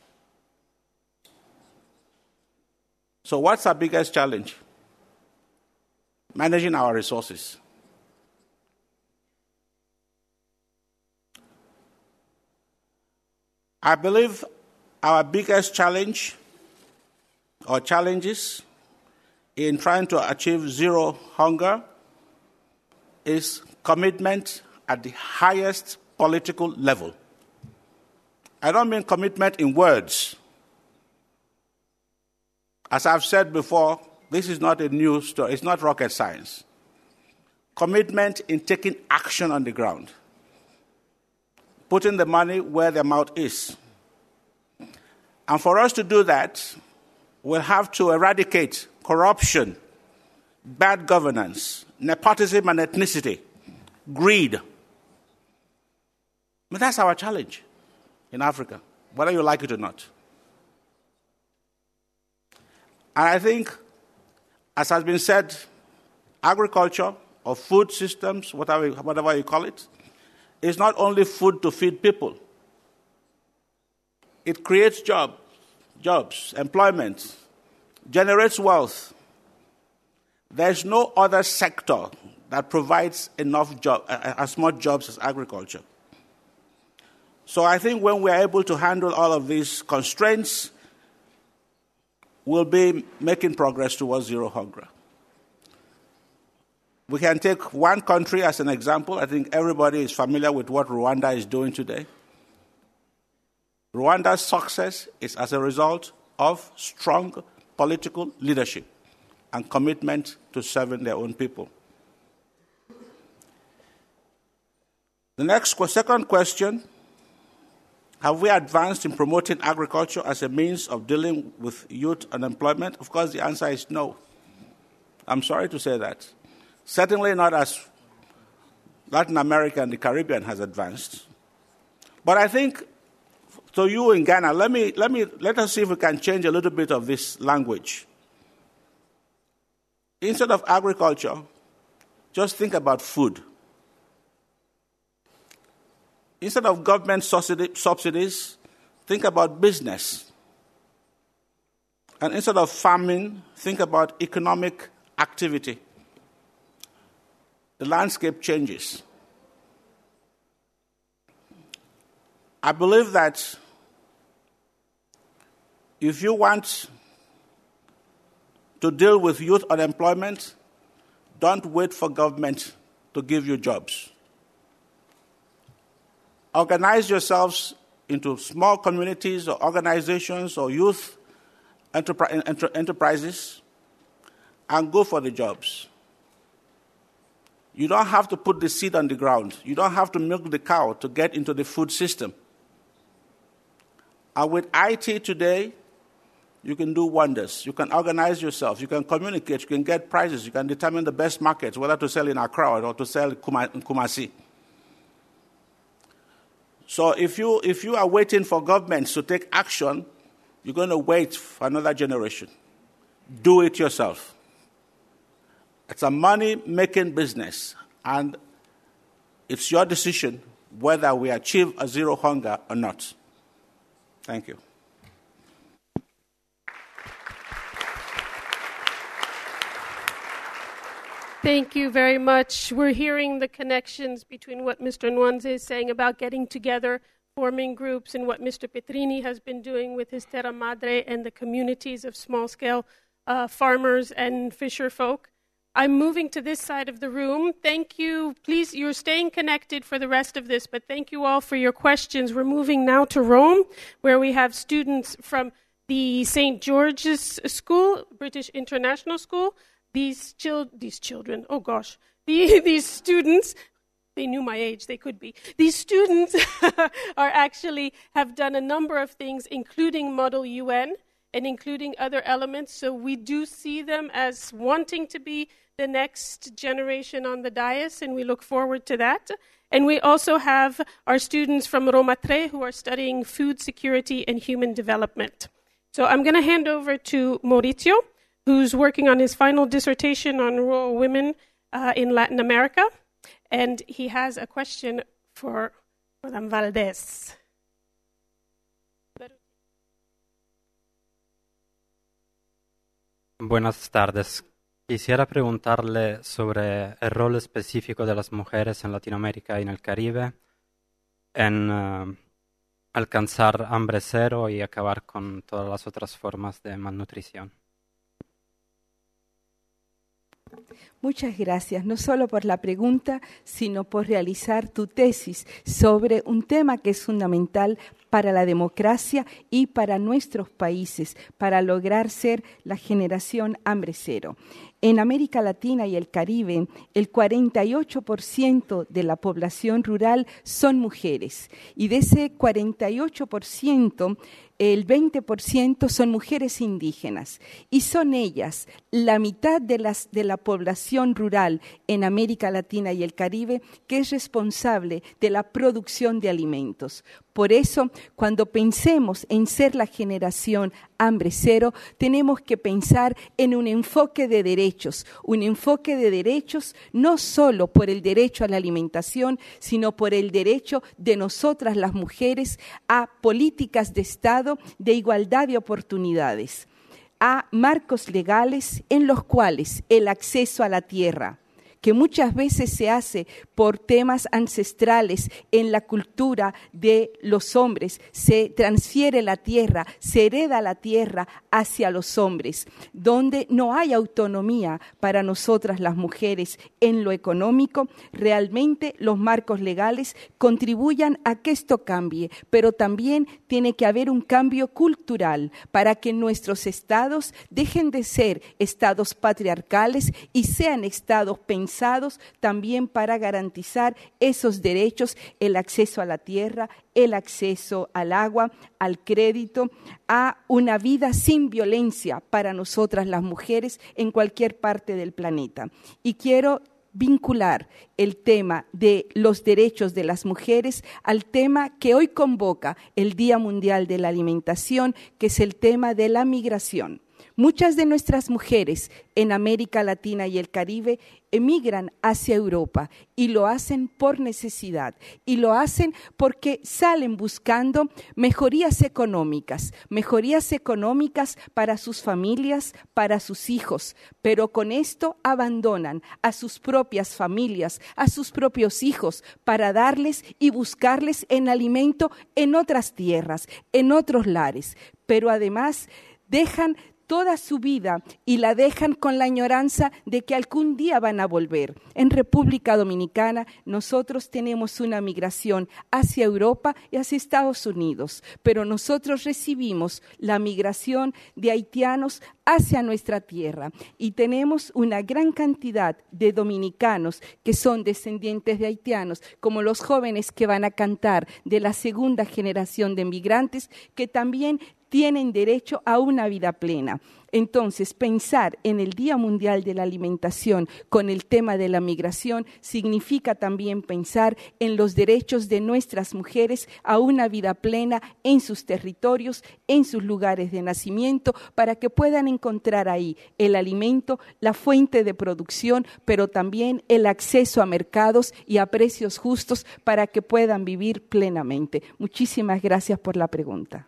So what's our biggest challenge? Managing our resources. I believe our biggest challenge or challenges in trying to achieve zero hunger is commitment at the highest political level. I don't mean commitment in words. As I've said before, this is not a new story. It's not rocket science. Commitment in taking action on the ground. Putting the money where the mouth is. And for us to do that, we'll have to eradicate corruption, bad governance, nepotism and ethnicity, greed. I mean, that's our challenge in Africa, whether you like it or not. And I think, as has been said, agriculture or food systems, whatever you call it, is not only food to feed people. It creates jobs, employment, generates wealth. There's no other sector that provides as much jobs as agriculture. So I think when we're able to handle all of these constraints, we'll be making progress towards zero hunger. We can take one country as an example. I think everybody is familiar with what Rwanda is doing today. Rwanda's success is as a result of strong political leadership and commitment to serving their own people. The second question, have we advanced in promoting agriculture as a means of dealing with youth unemployment? Of course, the answer is no. I'm sorry to say that. Certainly not as Latin America and the Caribbean has advanced. But I think, to you in Ghana, let us see if we can change a little bit of this language. Instead of agriculture, just think about food. Instead of government subsidies, think about business. And instead of farming, think about economic activity. The landscape changes. I believe that if you want to deal with youth unemployment, don't wait for government to give you jobs. Organize yourselves into small communities or organizations or youth enterprises and go for the jobs. You don't have to put the seed on the ground. You don't have to milk the cow to get into the food system. And with IT today, you can do wonders. You can organize yourself. You can communicate. You can get prizes. You can determine the best markets, whether to sell in Accra or to sell in Kumasi. So if you are waiting for governments to take action, you're going to wait for another generation. Do it yourself. It's a money-making business, and it's your decision whether we achieve a zero hunger or not. Thank you. Thank you very much. We're hearing the connections between what Mr. Nwanze is saying about getting together, forming groups, and what Mr. Petrini has been doing with his Terra Madre and the communities of small-scale farmers and fisher folk. I'm moving to this side of the room. Thank you. Please, you're staying connected for the rest of this, but thank you all for your questions. We're moving now to Rome, where we have students from the St. George's School, British International School. These children, oh gosh, these students, they knew my age, they could be. These students have done a number of things, including Model UN and including other elements. So we do see them as wanting to be the next generation on the dais, and we look forward to that. And we also have our students from Roma Tre who are studying food security and human development. So I'm going to hand over to Maurizio, who's working on his final dissertation on rural women in Latin America. And he has a question for Madame Valdés. Buenas tardes. Quisiera preguntarle sobre el rol específico de las mujeres en Latinoamérica y en el Caribe en alcanzar hambre cero y acabar con todas las otras formas de malnutrición. Muchas gracias, no solo por la pregunta, sino por realizar tu tesis sobre un tema que es fundamental para la democracia y para nuestros países, para lograr ser la generación hambre cero. En América Latina y el Caribe, el 48% de la población rural son mujeres, y de ese 48%, el 20% son mujeres indígenas, y son ellas la mitad de la población rural en América Latina y el Caribe que es responsable de la producción de alimentos. Por eso, cuando pensemos en ser la generación hambre cero, tenemos que pensar en un enfoque de derechos no solo por el derecho a la alimentación, sino por el derecho de nosotras las mujeres a políticas de Estado de igualdad de oportunidades, a marcos legales en los cuales el acceso a la tierra, que muchas veces se hace por temas ancestrales en la cultura de los hombres, se transfiere la tierra, se hereda la tierra hacia los hombres, donde no hay autonomía para nosotras las mujeres en lo económico. Realmente los marcos legales contribuyan a que esto cambie, pero también tiene que haber un cambio cultural para que nuestros estados dejen de ser estados patriarcales y sean estados pensados también para garantizar esos derechos, el acceso a la tierra, el acceso al agua, al crédito, a una vida sin violencia para nosotras las mujeres en cualquier parte del planeta. Y quiero vincular el tema de los derechos de las mujeres al tema que hoy convoca el Día Mundial de la Alimentación, que es el tema de la migración. Muchas de nuestras mujeres en América Latina y el Caribe emigran hacia Europa y lo hacen por necesidad y lo hacen porque salen buscando mejorías económicas para sus familias, para sus hijos, pero con esto abandonan a sus propias familias, a sus propios hijos para darles y buscarles en alimento en otras tierras, en otros lares, pero además dejan toda su vida y la dejan con la añoranza de que algún día van a volver. En República Dominicana nosotros tenemos una migración hacia Europa y hacia Estados Unidos, pero nosotros recibimos la migración de haitianos hacia nuestra tierra y tenemos una gran cantidad de dominicanos que son descendientes de haitianos, como los jóvenes que van a cantar de la segunda generación de migrantes que también tienen derecho a una vida plena. Entonces, pensar en el Día Mundial de la Alimentación con el tema de la migración significa también pensar en los derechos de nuestras mujeres a una vida plena en sus territorios, en sus lugares de nacimiento, para que puedan encontrar ahí el alimento, la fuente de producción, pero también el acceso a mercados y a precios justos para que puedan vivir plenamente. Muchísimas gracias por la pregunta.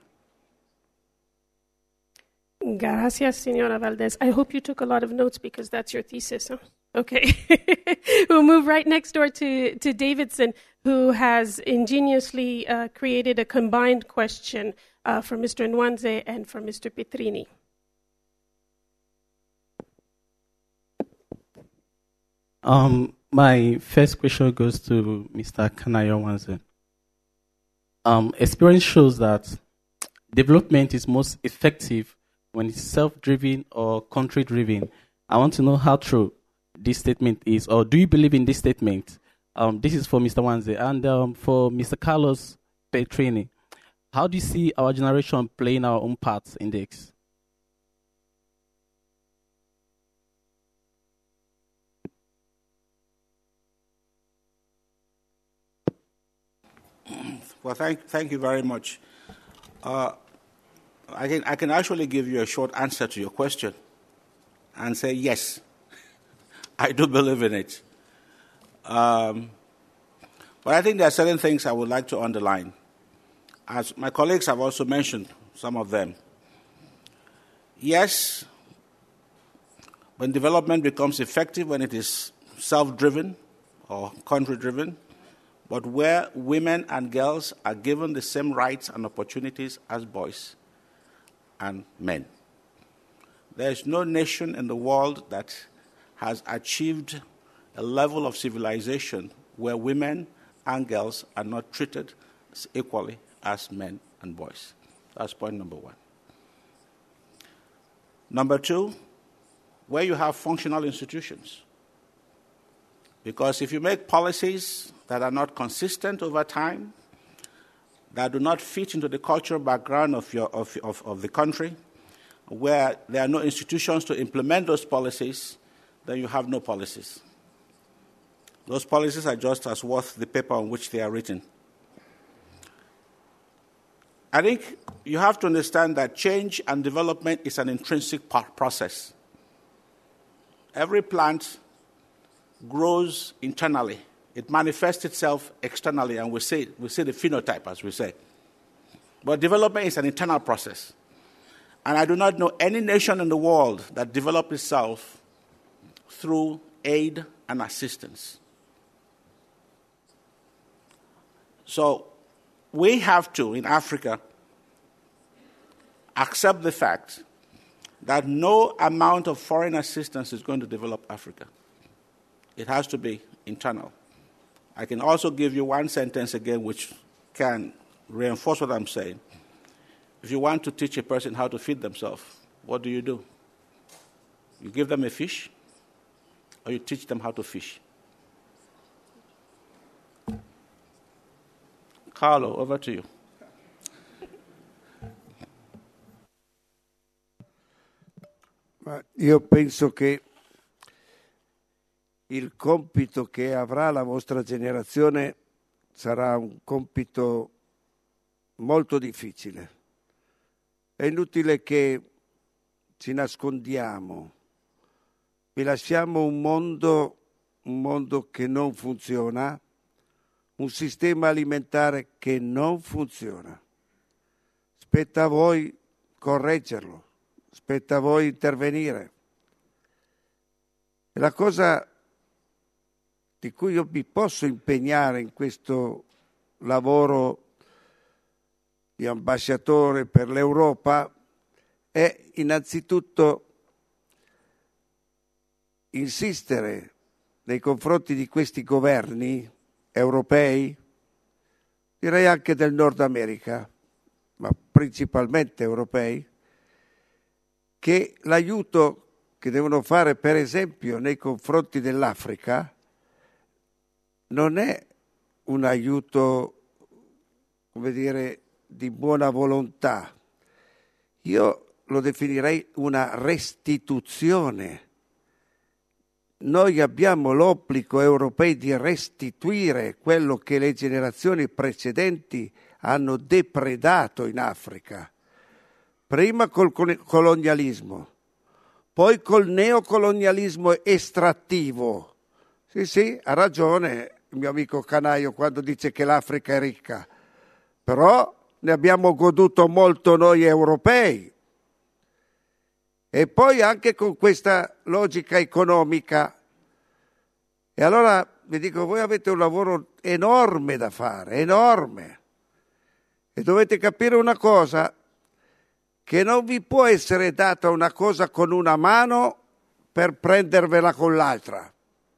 Gracias, señora Valdez. I hope you took a lot of notes because that's your thesis, huh? Okay. We'll move right next door to Davidson, who has ingeniously created a combined question for Mr. Nwanze and for Mr. Petrini. My first question goes to Mr. Kanayo Nwanze. Experience shows that development is most effective when it's self-driven or country-driven. I want to know how true this statement is, or do you believe in this statement? This is for Mr. Nwanze. And for Mr. Carlos Petrini, how do you see our generation playing our own parts in this? Well, thank you very much. I can actually give you a short answer to your question and say yes, I do believe in it. But I think there are certain things I would like to underline. As my colleagues have also mentioned some of them. Yes, when development becomes effective, when it is self-driven or country-driven, but where women and girls are given the same rights and opportunities as boys and men. There is no nation in the world that has achieved a level of civilization where women and girls are not treated equally as men and boys. That's point number one. Number two, where you have functional institutions. Because if you make policies that are not consistent over time, that do not fit into the cultural background of the country, where there are no institutions to implement those policies, then you have no policies. Those policies are just as worth the paper on which they are written. I think you have to understand that change and development is an intrinsic process. Every plant grows internally. It manifests itself externally, and we see the phenotype, as we say. But development is an internal process. And I do not know any nation in the world that developed itself through aid and assistance. So we have to, in Africa, accept the fact that no amount of foreign assistance is going to develop Africa. It has to be internal. I can also give you one sentence again which can reinforce what I'm saying. If you want to teach a person how to feed themselves, what do? You give them a fish, or you teach them how to fish? Carlo, over to you. Ma io penso che il compito che avrà la vostra generazione sarà un compito molto difficile. È inutile che ci nascondiamo. Vi lasciamo un mondo che non funziona, un sistema alimentare che non funziona. Spetta a voi correggerlo, spetta a voi intervenire. E la cosa di cui io mi posso impegnare in questo lavoro di ambasciatore per l'Europa è innanzitutto insistere nei confronti di questi governi europei, direi anche del Nord America, ma principalmente europei, che l'aiuto che devono fare per esempio nei confronti dell'Africa non è un aiuto, come dire, di buona volontà. Io lo definirei una restituzione. Noi abbiamo l'obbligo europeo di restituire quello che le generazioni precedenti hanno depredato in Africa. Prima col colonialismo, poi col neocolonialismo estrattivo. Sì, ha ragione il mio amico Canaio quando dice che l'Africa è ricca, però ne abbiamo goduto molto noi europei. E poi anche con questa logica economica. E allora vi dico, voi avete un lavoro enorme da fare, enorme. E dovete capire una cosa, che non vi può essere data una cosa con una mano per prendervela con l'altra.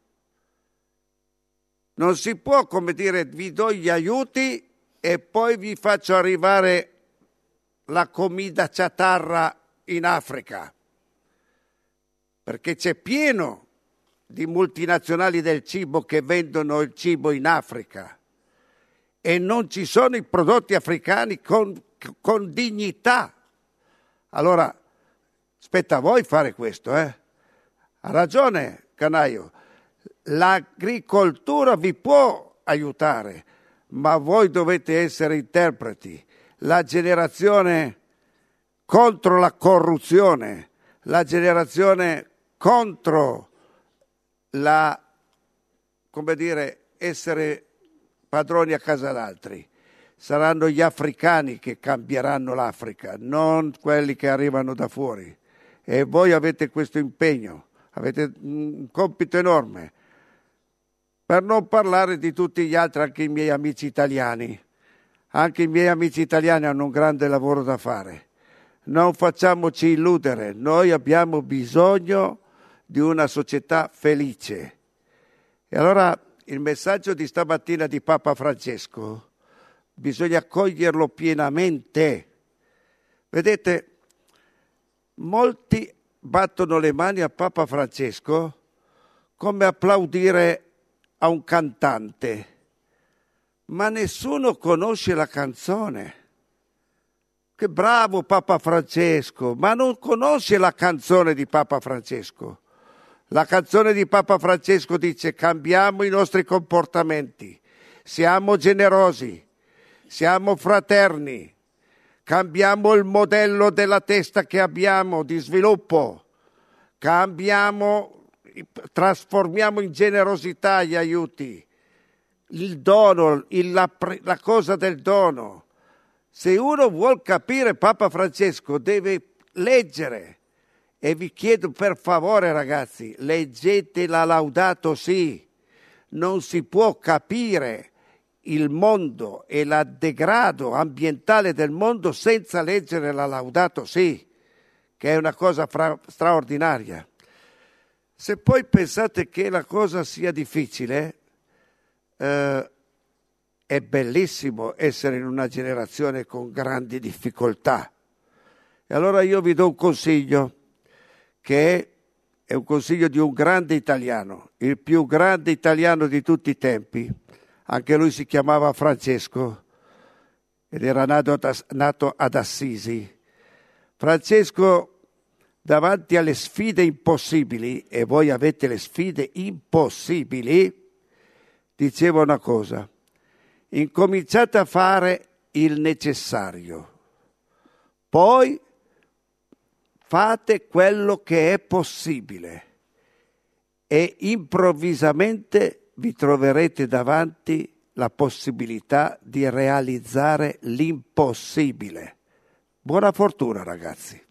Non si può, come dire, vi do gli aiuti e poi vi faccio arrivare la comida chatarra in Africa. Perché c'è pieno di multinazionali del cibo che vendono il cibo in Africa e non ci sono i prodotti africani con dignità. Allora, spetta a voi fare questo, Ha ragione Canaio, l'agricoltura vi può aiutare, ma voi dovete essere interpreti. La generazione contro la corruzione, la generazione contro la, come dire, essere padroni a casa d'altri. Saranno gli africani che cambieranno l'Africa, non quelli che arrivano da fuori. E voi avete questo impegno, avete un compito enorme. Per non parlare di tutti gli altri, anche i miei amici italiani. Anche i miei amici italiani hanno un grande lavoro da fare. Non facciamoci illudere, noi abbiamo bisogno di una società felice. E allora il messaggio di stamattina di Papa Francesco bisogna coglierlo pienamente. Vedete, molti battono le mani a Papa Francesco come applaudire a un cantante, ma nessuno conosce la canzone. Che bravo Papa Francesco, ma non conosce la canzone di Papa Francesco. La canzone di Papa Francesco dice: cambiamo i nostri comportamenti, siamo generosi, siamo fraterni, cambiamo il modello della testa che abbiamo di sviluppo, trasformiamo in generosità gli aiuti, il dono, la cosa del dono. Se uno vuol capire Papa Francesco deve leggere. E vi chiedo per favore ragazzi, leggete la Laudato Si. Non si può capire il mondo e il degrado ambientale del mondo senza leggere la Laudato Si, che è una cosa straordinaria. Se poi pensate che la cosa sia difficile, è bellissimo essere in una generazione con grandi difficoltà. E allora io vi do un consiglio, che è un consiglio di un grande italiano, il più grande italiano di tutti i tempi. Anche lui si chiamava Francesco ed era nato ad Assisi. Francesco, davanti alle sfide impossibili, e voi avete le sfide impossibili, diceva una cosa: incominciate a fare il necessario, poi fate quello che è possibile e improvvisamente vi troverete davanti la possibilità di realizzare l'impossibile. Buona fortuna, ragazzi.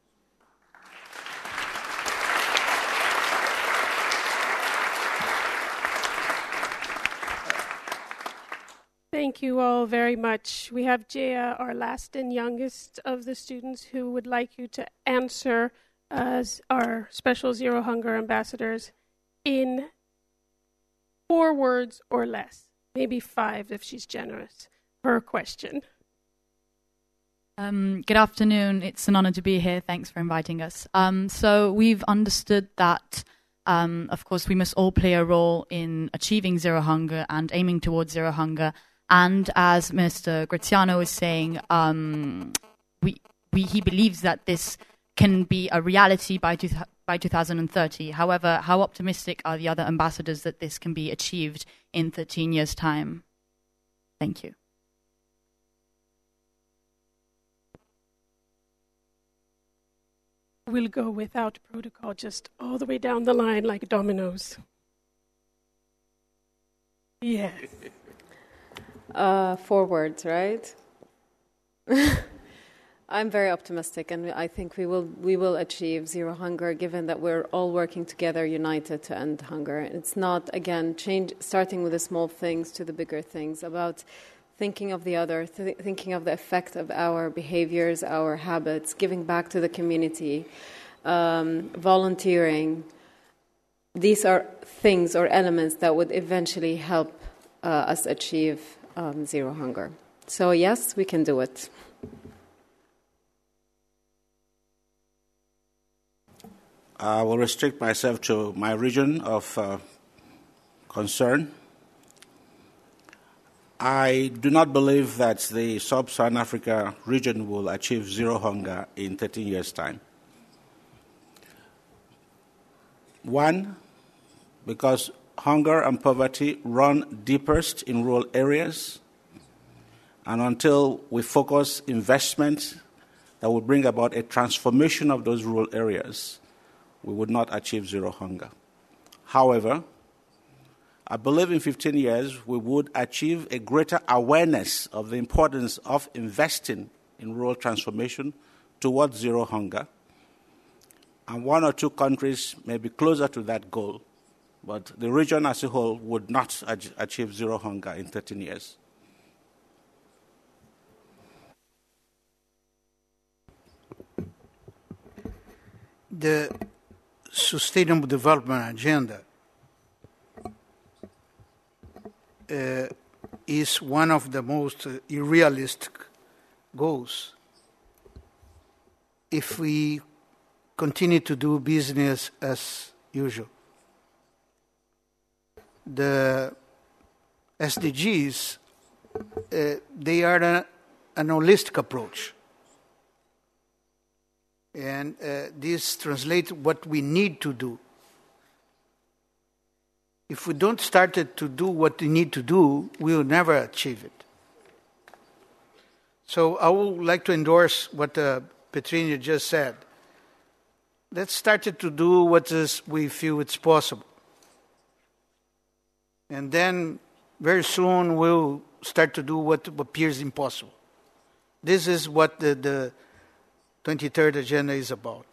Thank you all very much. We have Jaya, our last and youngest of the students, who would like you to answer as our special Zero Hunger ambassadors in 4 words or less, maybe 5 if she's generous, her question. Good afternoon. It's an honor to be here. Thanks for inviting us. So we've understood that, of course, we must all play a role in achieving zero hunger and aiming towards zero hunger. And as Mr. Graziano was saying, he believes that this can be a reality by 2030. However, how optimistic are the other ambassadors that this can be achieved in 13 years' time? Thank you. We'll go without protocol, just all the way down the line like dominoes. Yeah. 4 words, right? I'm very optimistic, and I think we will achieve zero hunger, given that we're all working together, united, to end hunger. It's not, again, starting with the small things to the bigger things, about thinking of the other, thinking of the effect of our behaviors, our habits, giving back to the community, volunteering. These are things or elements that would eventually help us achieve zero hunger. So yes, we can do it. I will restrict myself to my region of concern. I do not believe that the Sub-Saharan Africa region will achieve zero hunger in 13 years' time. One, because hunger and poverty run deepest in rural areas, and until we focus investment that will bring about a transformation of those rural areas, we would not achieve zero hunger. However, I believe in 15 years we would achieve a greater awareness of the importance of investing in rural transformation towards zero hunger. And 1 or 2 countries may be closer to that goal, but the region as a whole would not achieve zero hunger in 13 years. The Sustainable Development Agenda is one of the most unrealistic goals if we continue to do business as usual. The SDGs, they are an holistic approach. And this translates what we need to do. If we don't start to do what we need to do, we will never achieve it. So I would like to endorse what Petrina just said. Let's start to do what we feel it's possible. And then very soon we'll start to do what appears impossible. This is what the 23rd Agenda is about.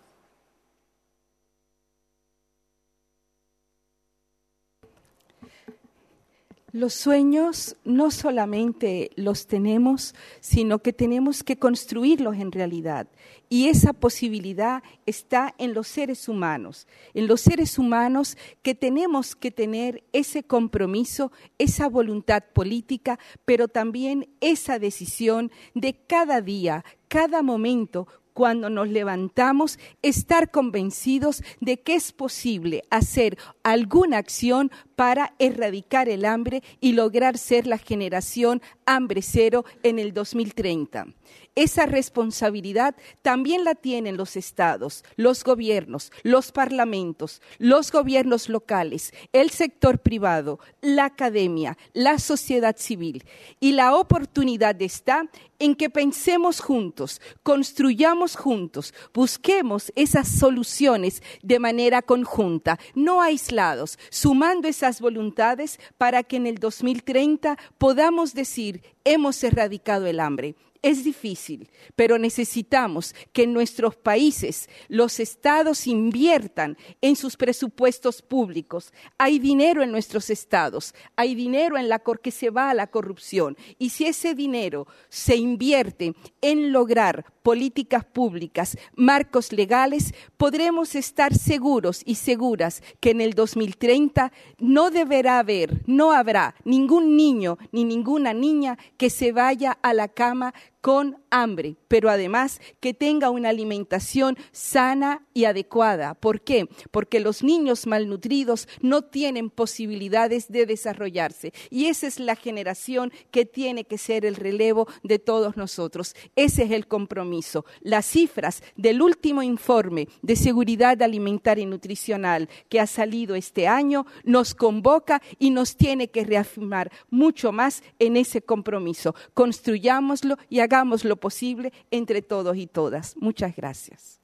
Los sueños no solamente los tenemos, sino que tenemos que construirlos en realidad. Y esa posibilidad está en los seres humanos que tenemos que tener ese compromiso, esa voluntad política, pero también esa decisión de cada día, cada momento, cuando nos levantamos, estar convencidos de que es posible hacer alguna acción para erradicar el hambre y lograr ser la generación hambre cero en el 2030. Esa responsabilidad también la tienen los estados, los gobiernos, los parlamentos, los gobiernos locales, el sector privado, la academia, la sociedad civil. Y la oportunidad está en que pensemos juntos, construyamos juntos, busquemos esas soluciones de manera conjunta, no aislados, sumando esas voluntades para que en el 2030 podamos decir, hemos erradicado el hambre. Es difícil, pero necesitamos que en nuestros países los estados inviertan en sus presupuestos públicos. Hay dinero en nuestros estados, hay dinero en que se va a la corrupción. Y si ese dinero se invierte en lograr políticas públicas, marcos legales, podremos estar seguros y seguras que en el 2030 no habrá ningún niño ni ninguna niña que se vaya a la cama con hambre, pero además que tenga una alimentación sana y adecuada. ¿Por qué? Porque los niños malnutridos no tienen posibilidades de desarrollarse y esa es la generación que tiene que ser el relevo de todos nosotros. Ese es el compromiso. Las cifras del último informe de seguridad alimentaria y nutricional que ha salido este año nos convoca y nos tiene que reafirmar mucho más en ese compromiso. Construyámoslo y hagamos lo posible entre todos y todas. Muchas gracias.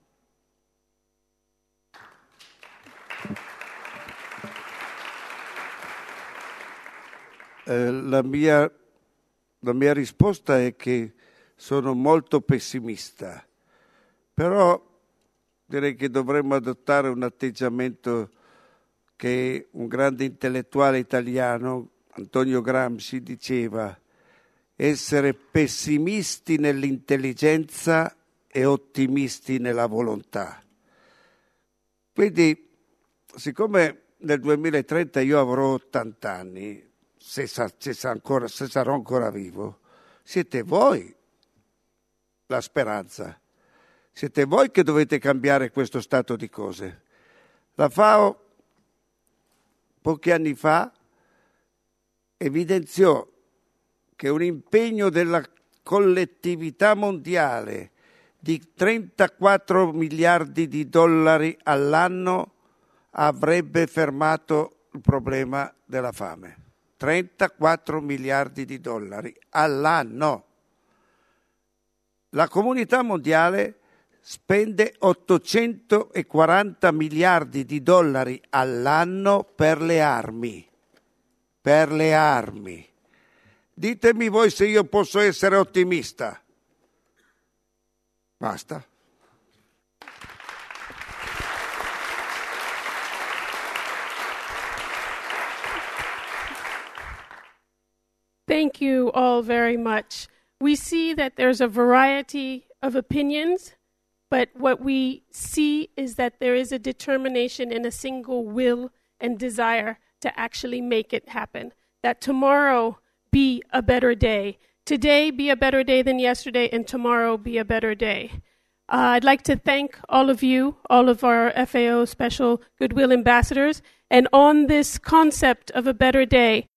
La mia risposta è che sono molto pessimista, però direi che dovremmo adottare un atteggiamento che un grande intellettuale italiano, Antonio Gramsci, diceva: essere pessimisti nell'intelligenza e ottimisti nella volontà. Quindi, siccome nel 2030 io avrò 80 anni, se sarò ancora vivo, siete voi la speranza. Siete voi che dovete cambiare questo stato di cose. La FAO pochi anni fa evidenziò che un impegno della collettività mondiale di 34 miliardi di dollari all'anno avrebbe fermato il problema della fame. 34 miliardi di dollari all'anno. La comunità mondiale spende 840 miliardi di dollari all'anno per le armi. Per le armi. Ditemi voi se io posso essere ottimista. Basta. Thank you all very much. We see that there's a variety of opinions, but what we see is that there is a determination and a single will and desire to actually make it happen. That tomorrow be a better day. Today be a better day than yesterday, and tomorrow be a better day. I'd like to thank all of you, all of our FAO Special Goodwill Ambassadors, and on this concept of a better day,